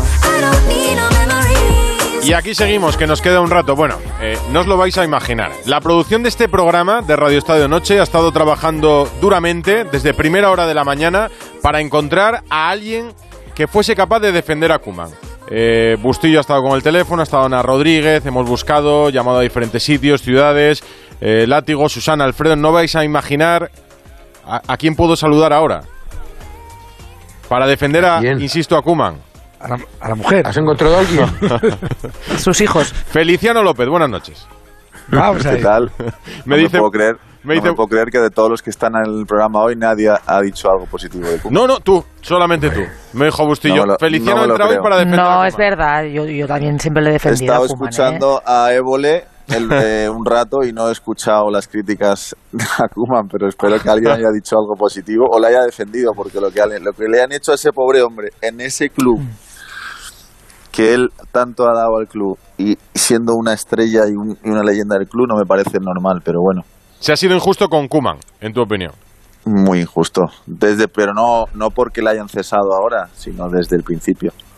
Y aquí seguimos, que nos queda un rato. Bueno, no os lo vais a imaginar. La producción de este programa de Radio Estadio Noche ha estado trabajando duramente desde primera hora de la mañana para encontrar a alguien que fuese capaz de defender a Koeman. Bustillo ha estado con el teléfono, ha estado Ana Rodríguez, hemos buscado, llamado a diferentes sitios, ciudades, Látigo, Susana, Alfredo. No vais a imaginar a quién puedo saludar ahora para defender insisto, a Koeman. A la mujer. ¿Has encontrado a alguien? Sus hijos. Feliciano López, buenas noches. Vamos ¿Qué tal? No me puedo creer que de todos los que están en el programa hoy nadie ha dicho algo positivo de Koeman. No, tú, solamente tú. Me dijo Bustillo. Feliciano entra hoy para defender a No, Koeman. es verdad, yo también siempre le he defendido He a estado Koeman, escuchando a Évole un rato y no he escuchado las críticas a Koeman, pero espero que alguien haya dicho algo positivo o le haya defendido, porque lo que le han hecho a ese pobre hombre en ese club, que él tanto ha dado al club, y siendo una estrella y una leyenda del club, no me parece normal, pero bueno. ¿Se ha sido injusto con Koeman, en tu opinión? Muy injusto, pero no porque le hayan cesado ahora, sino desde el principio.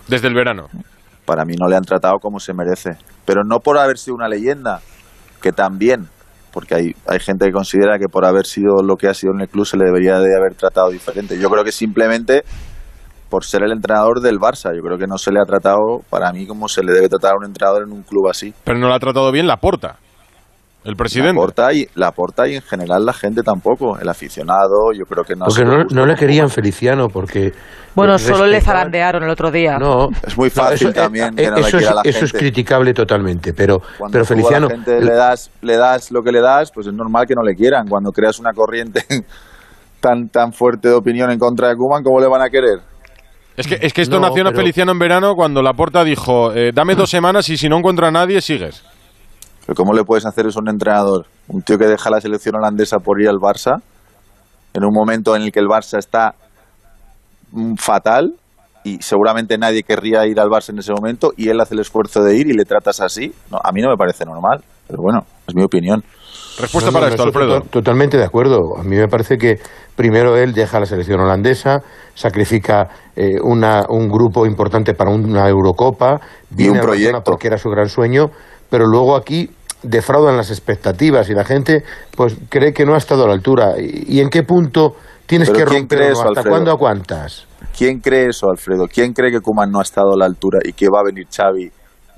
Desde el verano. Para mí no le han tratado como se merece. Pero no por haber sido una leyenda, que también, porque hay gente que considera que por haber sido lo que ha sido en el club se le debería de haber tratado diferente. Yo creo que simplemente por ser el entrenador del Barça. Yo creo que no se le ha tratado, para mí, como se le debe tratar a un entrenador en un club así. Pero no le ha tratado bien Laporta, el presidente. Laporta y en general la gente tampoco, el aficionado, yo creo que no. Porque no le querían Feliciano, porque... Bueno, solo le zarandearon el otro día. No, es muy fácil también que no le quiera la gente. Eso es criticable totalmente, pero Feliciano... Cuando a la gente le das lo que le das, pues es normal que no le quieran. Cuando creas una corriente tan fuerte de opinión en contra de Koeman, ¿cómo le van a querer? Es que esto nació en Feliciano en verano, cuando Laporta dijo, dame 2 semanas y si no encuentro a nadie, sigues. ¿Pero cómo le puedes hacer eso a un entrenador? Un tío que deja la selección holandesa por ir al Barça, en un momento en el que el Barça está fatal, y seguramente nadie querría ir al Barça en ese momento, y él hace el esfuerzo de ir y le tratas así. No, a mí no me parece normal, pero bueno, es mi opinión. Respuesta para esto, Alfredo. Totalmente de acuerdo. A mí me parece que primero él deja la selección holandesa, sacrifica un grupo importante para una Eurocopa, viene a Barcelona porque era su gran sueño, pero luego aquí defraudan las expectativas y la gente pues cree que no ha estado a la altura. ¿Y en qué punto tienes que romper? ¿Hasta cuándo aguantas? ¿Quién cree eso, Alfredo? ¿Quién cree que Koeman no ha estado a la altura y que va a venir Xavi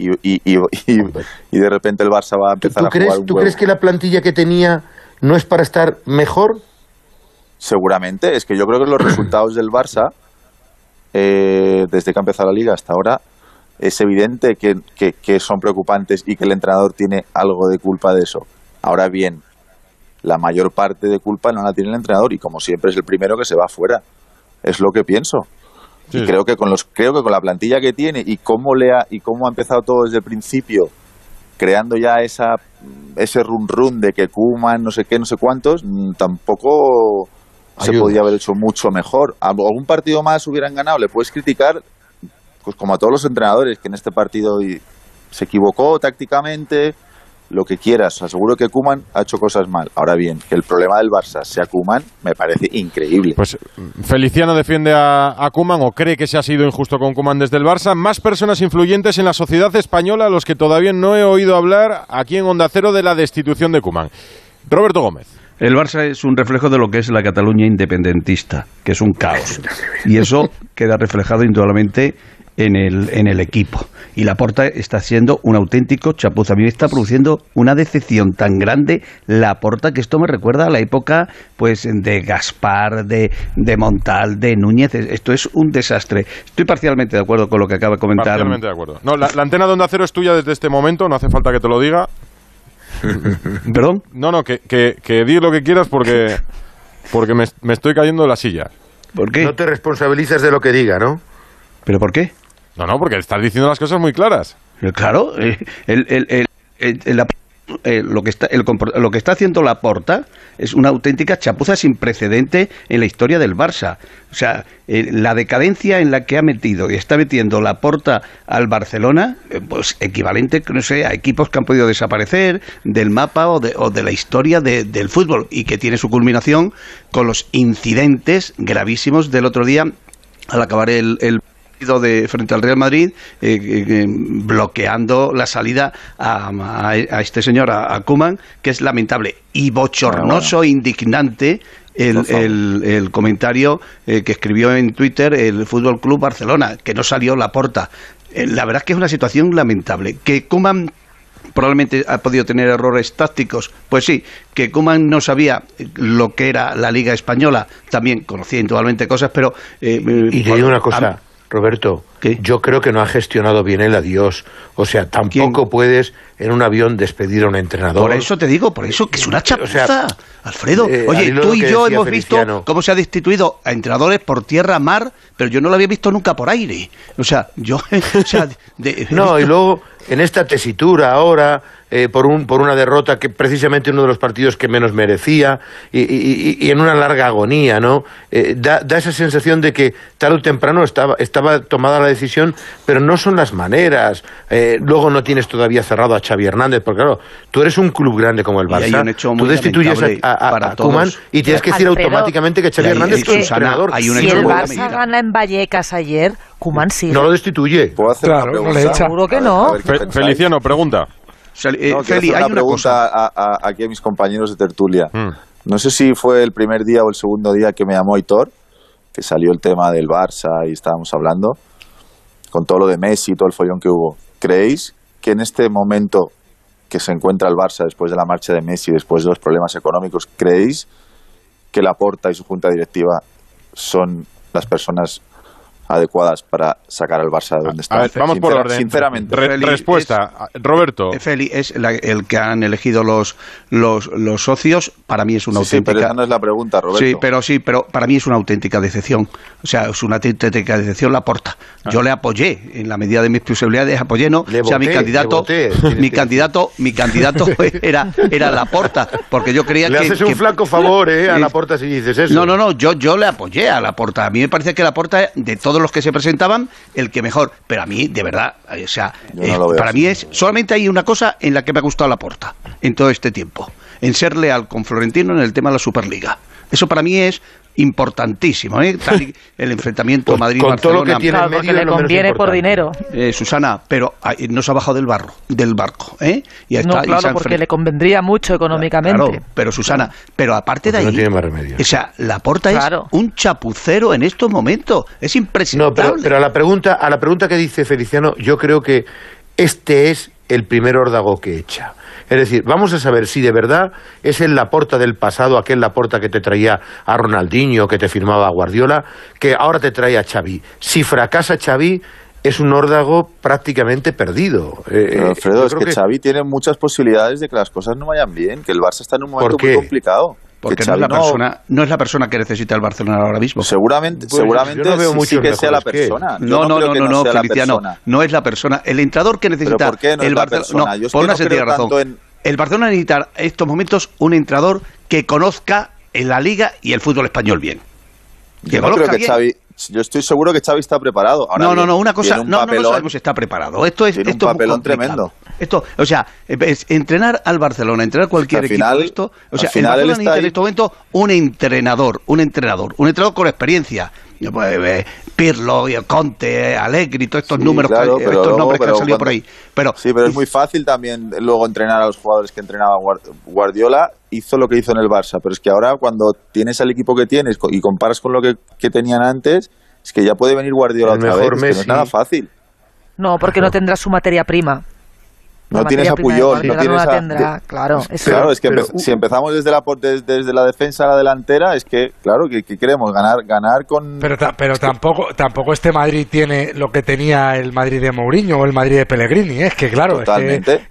y de repente el Barça va a empezar a jugar un ¿Tú crees que la plantilla que tenía no es para estar mejor? Seguramente. Es que yo creo que los resultados del Barça, desde que ha empezado la Liga hasta ahora, es evidente que son preocupantes y que el entrenador tiene algo de culpa de eso. Ahora bien, la mayor parte de culpa no la tiene el entrenador y, como siempre, es el primero que se va fuera. Es lo que pienso. Sí. Y creo que con la plantilla que tiene y cómo ha empezado todo desde el principio, creando ya ese run de que Koeman no sé qué, no sé cuántos, tampoco se podía haber hecho mucho mejor. Algún partido más hubieran ganado, le puedes criticar, pues como a todos los entrenadores, que en este partido se equivocó tácticamente, lo que quieras. Aseguro que Koeman ha hecho cosas mal. Ahora bien, que el problema del Barça sea Koeman me parece increíble. Pues Feliciano defiende a Koeman, o cree que se ha sido injusto con Koeman desde el Barça. Más personas influyentes en la sociedad española, a los que todavía no he oído hablar aquí en Onda Cero de la destitución de Koeman. Roberto Gómez. El Barça es un reflejo de lo que es la Cataluña independentista, que es un caos. Y eso queda reflejado indudablemente en el equipo. Y Laporta está siendo un auténtico chapuza. A mí me está produciendo una decepción tan grande Laporta, que esto me recuerda a la época pues de Gaspar, de Montal, de Núñez. Esto es un desastre. Estoy parcialmente de acuerdo con lo que acaba de comentar. Parcialmente de acuerdo. No, la antena de Onda Cero es tuya desde este momento, no hace falta que te lo diga. ¿Perdón? No, que di lo que quieras porque me estoy cayendo de la silla. ¿Por qué? No te responsabilizas de lo que diga, ¿no? ¿Pero por qué? No, porque estás diciendo las cosas muy claras. Claro, lo que está haciendo Laporta es una auténtica chapuza sin precedente en la historia del Barça. O sea, la decadencia en la que ha metido y está metiendo Laporta al Barcelona, pues equivalente, no sé, a equipos que han podido desaparecer del mapa o de la historia del fútbol, y que tiene su culminación con los incidentes gravísimos del otro día al acabar el frente al Real Madrid, bloqueando la salida a este señor, a Koeman, que es lamentable y bochornoso, indignante el comentario que escribió en Twitter el Fútbol Club Barcelona, que no salió Laporta. La verdad es que es una situación lamentable. Que Koeman probablemente ha podido tener errores tácticos, pues sí. Que Koeman no sabía lo que era la Liga Española, también conocía indudablemente cosas, pero... y te digo una cosa, Roberto, ¿qué? Yo creo que no ha gestionado bien el adiós. O sea, tampoco puedes en un avión despedir a un entrenador. Por eso te digo, que es una chapuza, Alfredo. Oye, tú y yo hemos visto cómo se ha destituido a entrenadores por tierra, mar, pero yo no lo había visto nunca por aire. O sea, yo... No, y luego, en esta tesitura ahora, por una derrota que precisamente uno de los partidos que menos merecía, y en una larga agonía, ¿no? Da esa sensación de que tarde o temprano estaba tomada la decisión, pero no son las maneras. Luego no tienes todavía cerrado a Xavi Hernández, porque claro, tú eres un club grande como el Barça, tú destituyes a Koeman y tienes que decir automáticamente que Xavi Hernández es su entrenador. Si el Barça gana en Vallecas ayer, Koeman sigue. No lo destituye. ¿Puedo hacer una pregunta? No le echa. Seguro que no. Feliciano, pregunta. Feli, hay una pregunta aquí a mis compañeros de tertulia. No sé si fue el primer día o el segundo día que me llamó Aitor, que salió el tema del Barça y estábamos hablando, con todo lo de Messi y todo el follón que hubo. ¿Creéis que en este momento que se encuentra el Barça después de la marcha de Messi, después de los problemas económicos, creéis que Laporta y su junta directiva son las personas adecuadas para sacar al Barça de donde está? A ver, vamos por orden. Sinceramente. Respuesta, Roberto. Feli, es el que han elegido los socios. Para mí es una auténtica... Sí, pero esa no es la pregunta, Roberto. Sí, pero para mí es una auténtica decepción. O sea, es una auténtica decepción Laporta. Yo le apoyé, en la medida de mis posibilidades, apoyé, ¿no? O sea, mi candidato era Laporta, porque yo creía le que... Le haces un flaco favor, a Laporta si dices eso. No, yo le apoyé a Laporta. A mí me parece que Laporta, de todos los que se presentaban, el que mejor. Pero a mí, de verdad, o sea, para mí solamente hay una cosa en la que me ha gustado Laporta en todo este tiempo, en ser leal con Florentino en el tema de la Superliga. Eso para mí es importantísimo, el enfrentamiento Madrid-Barcelona. Con todo lo que tiene en medio, porque le conviene por dinero. Susana, pero no se ha bajado del barco. Y está, no, claro, porque le convendría mucho económicamente. Claro, pero Susana, pero aparte de ahí, no tiene más remedio. O sea, Laporta es un chapucero en estos momentos. Es impresionante. No, pero a la pregunta que dice Feliciano, yo creo que este es el primer órdago que echa. Es decir, vamos a saber si de verdad es el Laporta del pasado, aquel Laporta que te traía a Ronaldinho, que te firmaba a Guardiola, que ahora te trae a Xavi. Si fracasa Xavi, es un órdago prácticamente perdido. Pero, Alfredo, es que Xavi tiene muchas posibilidades de que las cosas no vayan bien, que el Barça está en un momento muy complicado. Porque no es la persona que necesita el Barcelona ahora mismo. Seguramente no veo sí que sea la persona. No, Feliciano, no es la persona. El entrenador que necesita... ¿Pero por qué no es la persona? Yo por una sencilla razón. El Barcelona necesita en estos momentos un entrenador que conozca en la Liga y el fútbol español bien. Yo no creo que Xavi... Yo estoy seguro que Xavi está preparado. Ahora una cosa, no sabemos si está preparado. Esto es un papelón tremendo. O sea, entrenar al Barcelona, entrenar cualquier equipo, o sea, el Barcelona necesita en este momento un entrenador con experiencia. Pirlo, Conte, Allegri, todos estos nombres que han salido por ahí. Pero es muy fácil también luego entrenar a los jugadores que entrenaba Guardiola. Hizo lo que hizo en el Barça, pero es que ahora cuando tienes al equipo que tienes y comparas con lo que tenían antes, es que ya puede venir Guardiola otra vez, es que no es nada fácil. No, porque no tendrás su materia prima. No tienes a Puyol, no tienes claro, es que si empezamos desde la defensa a la delantera, es que, claro, que queremos ganar con... Pero tampoco este Madrid tiene lo que tenía el Madrid de Mourinho o el Madrid de Pellegrini, es que claro... Totalmente,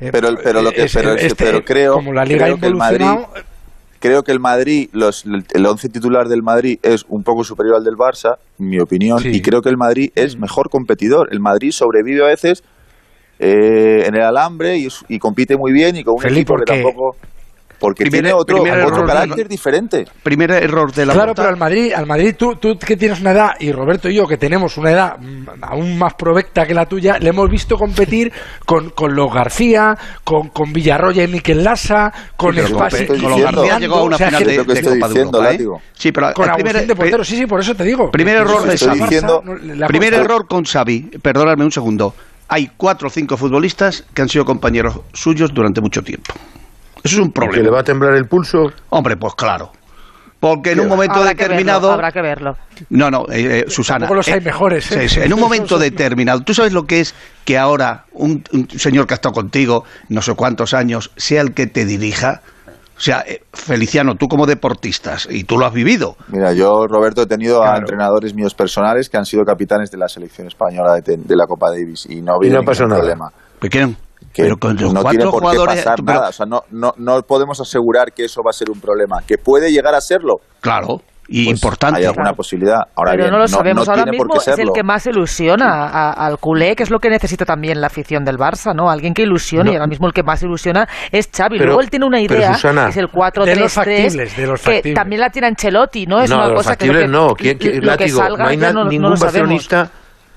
pero creo... Como la Liga ha evolucionado... Creo que el Madrid, el 11 titular del Madrid es un poco superior al del Barça, en mi opinión, y creo que el Madrid es mejor competidor. El Madrid sobrevive a veces... en el alambre y compite muy bien y con un equipo que tampoco... Porque tiene otro carácter diferente. Primer error de la Claro, pero al Madrid tú que tienes una edad, y Roberto y yo que tenemos una edad aún más provecta que la tuya, le hemos visto competir con los García, con Villarroya y Miquel Lasa, con Espasi, con los García llegó a una final de Copa de Europa, Sí, pero con Agustín de portero, sí, por eso te digo. Primer error de Xavi. Primer error con Xavi, perdóname un segundo. Hay 4 o 5 futbolistas que han sido compañeros suyos durante mucho tiempo. Eso es un problema. ¿Que le va a temblar el pulso? Hombre, pues claro. Porque en un momento determinado... Habrá que verlo. No, Susana. Tampoco los hay mejores. Sí, en un momento determinado. ¿Tú sabes lo que es que ahora un señor que ha estado contigo no sé cuántos años sea el que te dirija? O sea, Feliciano, tú como deportistas, y tú lo has vivido. Mira, yo, Roberto, he tenido a entrenadores míos personales que han sido capitanes de la selección española de la Copa Davis y no ha habido ningún problema. ¿Por qué no? Pero con los no tiene por qué pasar nada. O sea, no podemos asegurar que eso va a ser un problema. Que puede llegar a serlo. Claro. Y pues importante. Hay alguna posibilidad. Ahora pero bien, no lo sabemos. Ahora mismo es el que más ilusiona al culé, que es lo que necesita también la afición del Barça, ¿no? Alguien que ilusione, y ahora mismo el que más ilusiona es Xavi. Luego él tiene una idea, Susana, que es el 4-3-3, que también la tiene Ancelotti, ¿no? Es una cosa que lo que salga no hay ningún barcelonista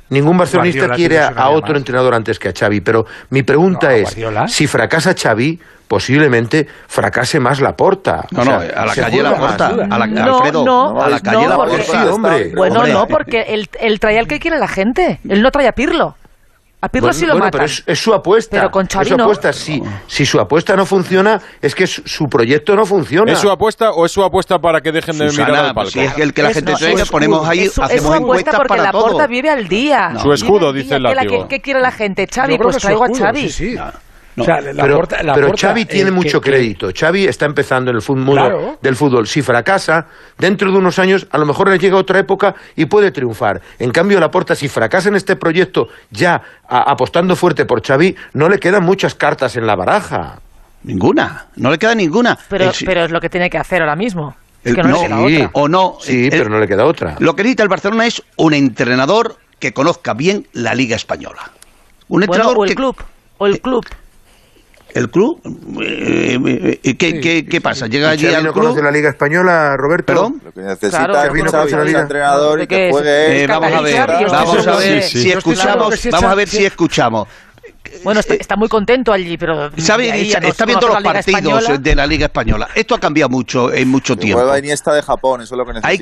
Ningún barcelonista Guardiola quiere a ilusionaría otro más. entrenador antes que a Xavi, pero mi pregunta es, Guardiola. si fracasa Xavi, posiblemente fracase más Laporta. No, no, a la calle Laporta, Alfredo, a la calle Laporta. Sí, hombre. Bueno, Hombre. no, porque él trae al que quiere la gente. Él no trae a Pirlo. A Pirlo sí lo matan. Pero es su apuesta. Pero con Xavi es su no. apuesta. Si su apuesta no funciona, es que su proyecto no funciona. ¿Es su apuesta o es su apuesta para que dejen de Susana, mirar al palco? pues si es el que la gente trae, es ponemos ahí, es hacemos su apuesta encuestas porque para todo. Laporta vive al día. Su escudo, dice el ¿Qué látigo. ¿Qué quiere la gente? Xavi, Yo creo pues que su traigo a escudo, Xavi. sí. No. O sea, Pero Xavi tiene mucho crédito. Xavi está empezando en el mundo Claro. del fútbol. Si fracasa, dentro de unos años, a lo mejor le llega otra época y puede triunfar. En cambio, Laporta, si fracasa en este proyecto, ya apostando fuerte por Xavi, no le quedan muchas cartas en la baraja. Ninguna, no le queda ninguna. Pero es lo que tiene que hacer ahora mismo. Es que no, no, le queda otra. o no. Sí, pero no le queda otra. Lo que necesita el Barcelona es un entrenador que conozca bien la Liga Española. Un entrenador o el club. O el club. ¿El club? ¿Qué pasa? ¿Llega allí Xavi al no club? conoce la Liga Española, Roberto? ¿Perdón? Lo que necesita Claro, es un entrenador y que juegue. Vamos a ver si escuchamos. Vamos a ver si escuchamos. Bueno, está muy contento allí, pero... ¿Sabe? Está viendo los partidos de la Liga Española. Esto ha cambiado mucho en mucho tiempo. Juega Iniesta de Japón, eso es lo que necesita.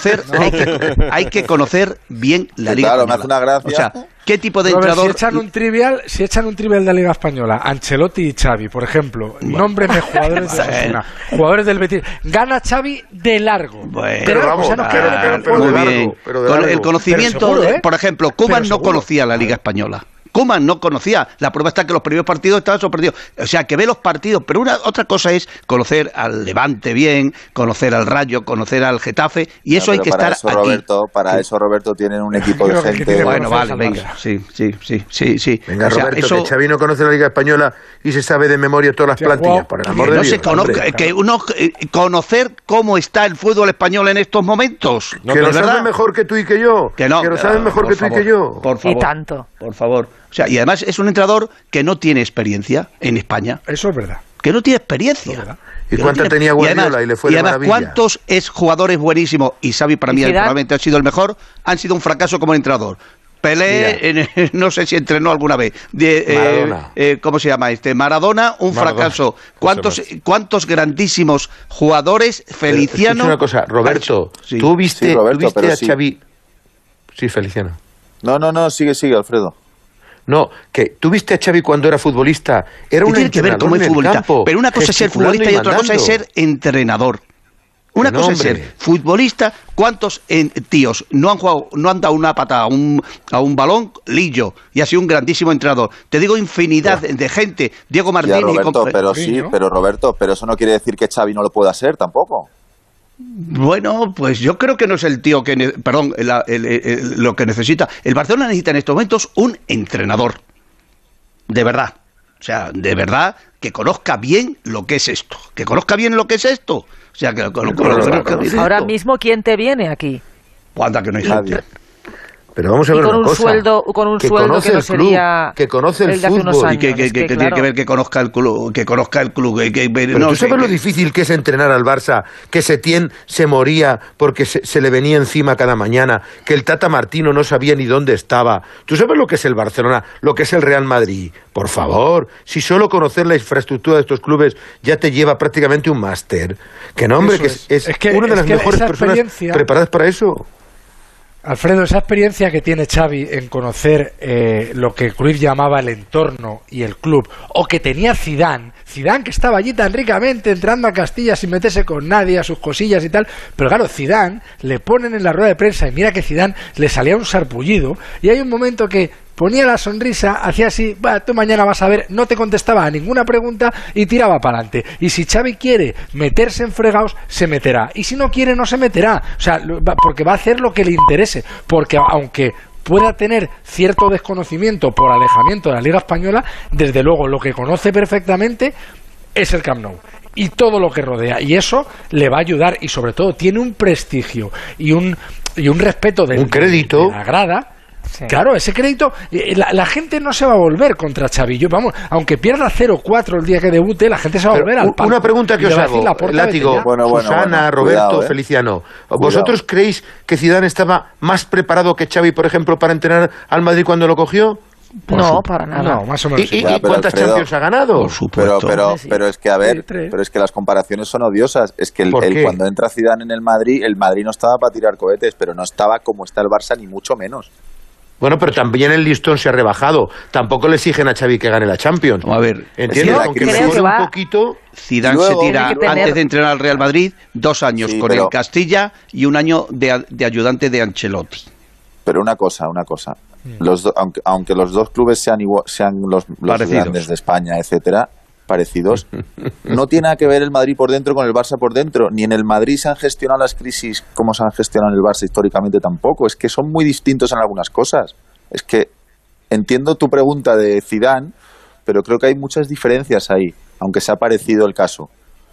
Hay que conocer bien la Liga Claro, Española. me hace una gracia. O sea, ¿qué tipo de Robert, entrenador? si echan un trivial de la Liga Española, Ancelotti y Xavi, por ejemplo, nómbreme jugadores de Osasuna, jugadores del Betis, gana Xavi de largo. Bueno, de largo, o sea, no queda muy bien. Con el conocimiento, Pero seguro, por ejemplo, Koeman no seguro. conocía la Liga Española. Koeman no conocía. La prueba está que los primeros partidos estaban sorprendidos. O sea, que ve los partidos. Pero otra cosa es conocer al Levante bien, conocer al Rayo, conocer al Getafe. Y eso hay que estar aquí. Para eso, Roberto, tienen un equipo de gente. Bueno, vale, venga. Sí. Venga, O sea, Roberto, eso... que Xavi no conoce la Liga Española y se sabe de memoria todas las plantillas, por el amor de no Dios. se conozca, que uno conocer cómo está el fútbol español en estos momentos. Que lo saben mejor que tú y que yo. Que no. Que lo saben mejor que tú y que yo. Por favor. Y tanto. Por favor. O sea, y además es un entrenador que no tiene experiencia en España. Eso es verdad. Que no tiene experiencia. ¿Y cuánta tenía Guardiola y le fue de maravilla? ¿Cuántos jugadores buenísimos? Y Xavi para mí probablemente ha sido el mejor. Han sido un fracaso como entrenador. Pelé, no sé si entrenó alguna vez. Maradona. ¿Cómo se llama este? Maradona, un fracaso. ¿Cuántos grandísimos jugadores? Feliciano. Es una cosa, Roberto, Sí. ¿tú viste, Roberto, ¿tú viste pero a sí. Xavi? Sí, Feliciano. No, sigue, Alfredo. No, que tú viste a Xavi cuando era futbolista. Era un tiene que ver entrenador cómo es en el futbolista. campo, Pero una cosa es ser gesticulando futbolista y otra cosa es mandando. ser entrenador. Una Que no, cosa es hombre. ser futbolista. ¿Cuántos tíos no han dado una patada a un balón? Lillo. Y ha sido un grandísimo entrenador. Te digo infinidad de gente. Diego Ya, Martínez. Roberto, pero eso no quiere decir que Xavi no lo pueda ser tampoco. Bueno, pues yo creo que no es el tío que... lo que necesita. El Barcelona necesita en estos momentos un entrenador. De verdad. O sea, de verdad, que conozca bien lo que es esto. Que conozca bien lo que es esto. O sea, que conozca bien Ahora esto. mismo, ¿quién te viene aquí? Anda, que no hay nadie. Pero vamos a ver con una un cosa. sueldo que conoce no el club, sería que conoce el el de hace unos fútbol. años. Y que tiene que ver que conozca el club. Pero tú sabes lo difícil que es entrenar al Barça, que Setién se moría porque se le venía encima cada mañana, que el Tata Martino no sabía ni dónde estaba. Tú sabes lo que es el Barcelona, lo que es el Real Madrid. Por favor, si solo conocer la infraestructura de estos clubes ya te lleva prácticamente un máster. Que no, hombre, Eso es Es que- una de es las que mejores esa personas experiencia- preparadas para eso. Alfredo, esa experiencia que tiene Xavi en conocer lo que Cruyff llamaba el entorno y el club, o que tenía Zidane que estaba allí tan ricamente entrando a Castilla sin meterse con nadie, a sus cosillas y tal, pero claro, Zidane le ponen en la rueda de prensa y mira que Zidane le salía un sarpullido y hay un momento que ponía la sonrisa, hacía así, tú mañana vas a ver, no te contestaba a ninguna pregunta y tiraba para adelante. Y si Xavi quiere meterse en fregados, se meterá. Y si no quiere, no se meterá. O sea, porque va a hacer lo que le interese. Porque aunque pueda tener cierto desconocimiento por alejamiento de la Liga Española, desde luego lo que conoce perfectamente es el Camp Nou y todo lo que rodea, y eso le va a ayudar, y sobre todo tiene un prestigio y un respeto Un crédito. de la grada Sí. Claro, ese crédito, la gente no se va a volver contra Xavi. Vamos, aunque pierda 0-4 el día que debute, la gente se va a volver al palco. Una pregunta que os hago, Látigo, Susana, Roberto, cuidado, Feliciano. ¿Vosotros creéis que Zidane estaba más preparado que Xavi, por ejemplo, para entrenar al Madrid cuando lo cogió? No, para nada. No, más o menos. ¿Y cuántas Champions ha ganado? Por supuesto. Pero es que, a ver, pero es que las comparaciones son odiosas. Es que cuando entra Zidane en el Madrid no estaba para tirar cohetes, pero no estaba como está el Barça, ni mucho menos. Bueno, pero también el listón se ha rebajado. Tampoco le exigen a Xavi que gane la Champions. A ver, ¿entiendes? Aunque mejore un poquito... Zidane se tira, antes de entrenar al Real Madrid, 2 años con el Castilla y 1 año de ayudante de Ancelotti. Pero una cosa. Aunque los dos clubes sean los grandes de España, etcétera, parecidos, no tiene nada que ver el Madrid por dentro con el Barça por dentro. Ni en el Madrid se han gestionado las crisis como se han gestionado en el Barça históricamente tampoco. Es que son muy distintos en algunas cosas. Es que entiendo tu pregunta de Zidane, pero creo que hay muchas diferencias ahí, aunque sea parecido el caso.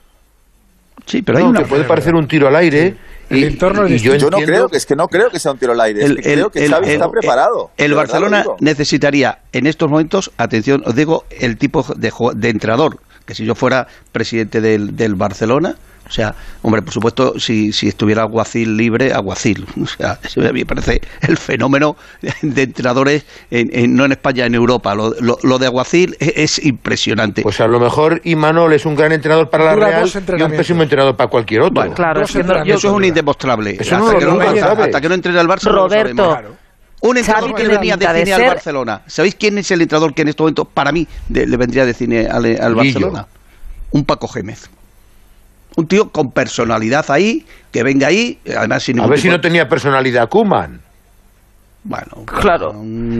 Sí, pero hay que puede parecer un tiro al aire. El entorno es yo no creo que sea un tiro al aire. Creo que Xavi está preparado. El Barcelona necesitaría en estos momentos, atención, os digo, el tipo de entrenador, que si yo fuera presidente del Barcelona, o sea, hombre, por supuesto, si estuviera Alguacil libre, Alguacil. O sea, eso a mí me parece el fenómeno de entrenadores, no en España, en Europa. Lo de Alguacil es impresionante. Pues a lo mejor Imanol es un gran entrenador para la Real y un pésimo entrenador para cualquier otro. Bueno, claro, eso es un indemostrable. Eso hasta que no entrena el Barça, Roberto, no lo sabemos. Un entrenador que le venía de cine al Barcelona. ¿Sabéis quién es el entrenador que en este momento, para mí, le vendría de cine al Barcelona? Un Paco Gémez. Un tío con personalidad ahí, que venga ahí, además sin ningún tipo... si no tenía personalidad Koeman. Bueno, claro.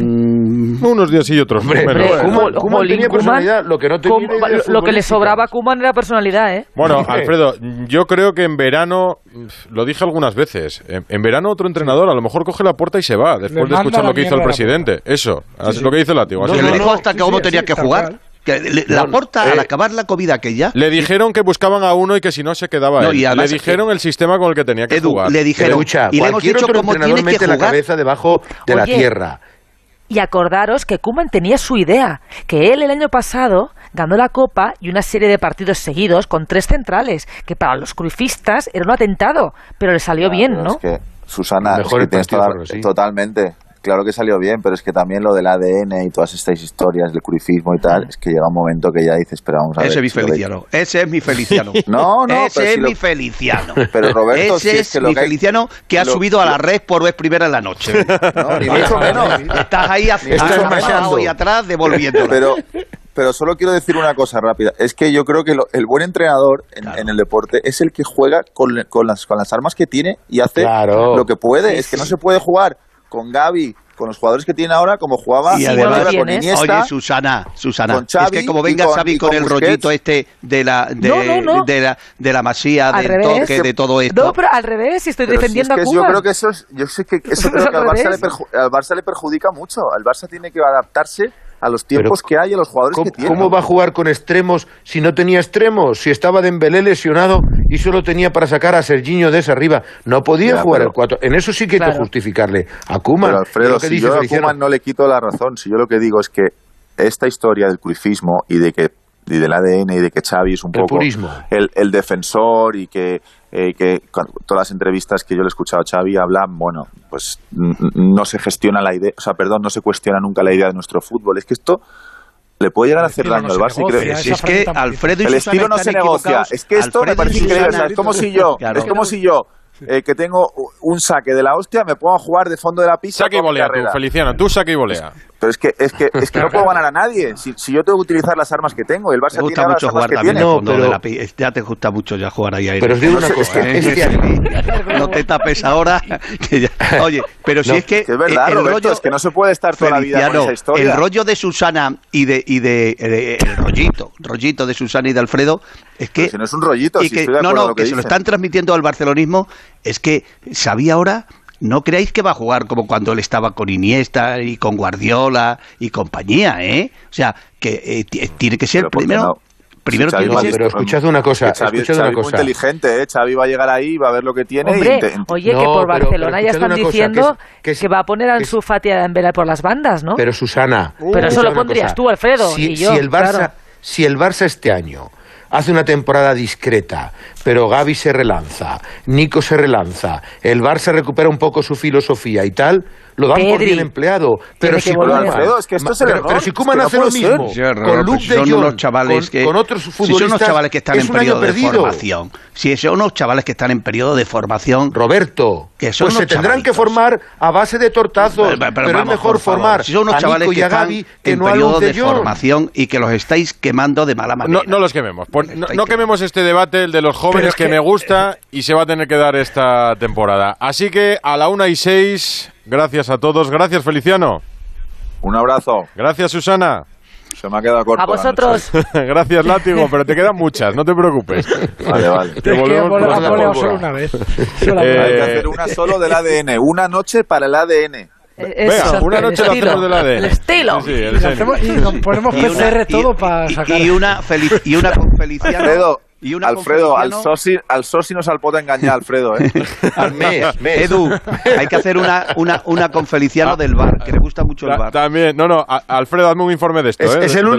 Unos días y otros. Koeman tenía personalidad, lo que no tenía lo que le sobraba a Koeman era personalidad, ¿eh? Bueno, Alfredo, yo creo que en verano, lo dije algunas veces, en verano otro entrenador a lo mejor coge la puerta y se va, después de escuchar lo que hizo el presidente. Eso, es lo que dice Látigo. Que le dijo hasta cómo tenía que jugar. Laporta, al acabar la COVID aquella... Le dijeron que buscaban a uno y que si no se quedaba él. Le dijeron el sistema con el que tenía que jugar. Le dijeron, y le hemos dicho cómo tiene que jugar. La cabeza debajo de la tierra. Y acordaros que Koeman tenía su idea, que él el año pasado ganó la Copa y una serie de partidos seguidos con 3 centrales, que para los cruifistas era un atentado, pero le salió bien, ¿no? Es que, Susana, totalmente... Claro que salió bien, pero es que también lo del ADN y todas estas historias del cruifismo y tal, es que llega un momento que ya dices, pero vamos a ver. Ese es mi Feliciano. No, ese es mi Feliciano. Pero Roberto, ese es mi Feliciano que ha subido a la red por vez primera en la noche. No, ni mucho menos. Estás ahí abajo y atrás devolviéndolo. Pero solo quiero decir una cosa rápida. Es que yo creo que el buen entrenador en el deporte es el que juega con las armas que tiene y hace lo que puede. Es que no se puede jugar con Gavi, con los jugadores que tiene ahora, como jugaba y además, con Iniesta. Oye, Susana, con Xavi, es que como venga Xavi con el rollito este de la masía, del toque, de todo esto. No, pero al revés, si estoy defendiendo a Koeman. Yo creo que eso al Barça le perjudica mucho. Al Barça tiene que adaptarse a los tiempos que hay, a los jugadores que tiene. ¿Cómo va a jugar con extremos si no tenía extremos? Si estaba Dembélé lesionado y solo tenía para sacar a Serginho de esa arriba. No podía jugar el 4. En eso sí que hay que justificarle a Koeman. Pero Alfredo, si yo a Koeman no le quito la razón, si yo lo que digo es que esta historia del cruifismo y del ADN y de que Xavi es un poco el defensor y que con todas las entrevistas que yo le he escuchado a Xavi hablan, bueno, pues no se gestiona la idea, no se cuestiona nunca la idea de nuestro fútbol. Es que esto le puede llegar a hacer daño al Barça. Es que Alfredo y el estilo no se negocia. Es que esto me parece increíble. Es como si yo que tengo un saque de la hostia, me pongo a jugar de fondo de la pista. Saque y volea, tú, Feliciano, tú saque y volea. Pero es que no puedo ganar a nadie. Si yo tengo que utilizar las armas que tengo, el Barça te gusta tiene mucho las jugar armas que tiene. No, pero ya te gusta mucho ya jugar ahí. Pero os digo una cosa, no te tapes ahora. Oye, pero si es que es verdad, Roberto, es que no se puede estar toda la vida con esa historia. El rollo de Susana y de el rollito de Susana y de Alfredo es que si no es un rollito, si estoy de acuerdo con lo que se lo están transmitiendo al barcelonismo. Es que Xavi ahora, no creáis que va a jugar como cuando él estaba con Iniesta y con Guardiola y compañía, ¿eh? O sea, que tiene que ser primero Primero pero escuchad una cosa. Xavi es muy inteligente, Xavi va a llegar ahí, va a ver lo que tiene. Hombre, oye, que por Barcelona ya están diciendo que va a poner a Ansu Fati a Dembélé por las bandas, ¿no? Pero Susana... pero eso lo pondrías tú, Alfredo, y yo, si el Barça este año hace una temporada discreta, pero Gavi se relanza, Nico se relanza, el Barça recupera un poco su filosofía y tal, lo dan por bien empleado. Pero si Koeman hace lo mismo con Luke de Jong, con otros futbolistas, si son unos chavales que están en periodo de perdido. Formación, si son unos chavales que están en periodo de formación, Roberto, que son pues se tendrán que formar a base de tortazos, pero es mejor formar si son unos chavales que están en periodo de formación y que los estáis quemando de mala manera. No los quememos. No quememos este debate, el de los jóvenes, que me gusta y se va a tener que dar esta temporada. Así que a la 1:06, gracias a todos. Gracias, Feliciano. Un abrazo. Gracias, Susana. Se me ha quedado corto. A vosotros. Gracias, Látigo, pero te quedan muchas, no te preocupes. Vale. Te volvemos solo una vez. Hay que hacer una solo del ADN. Una noche para el ADN. Venga, una noche lo hacemos del ADN. El estilo. Sí, y nos ponemos PCR todo para sacar. Y una con Feliciano. Alfredo, al soci no se'l pot enganyar, Alfredo, Al mes. Edu, hay que hacer una con Feliciano del bar, que le gusta mucho el bar. También, Alfredo, hazme un informe de esto. Es el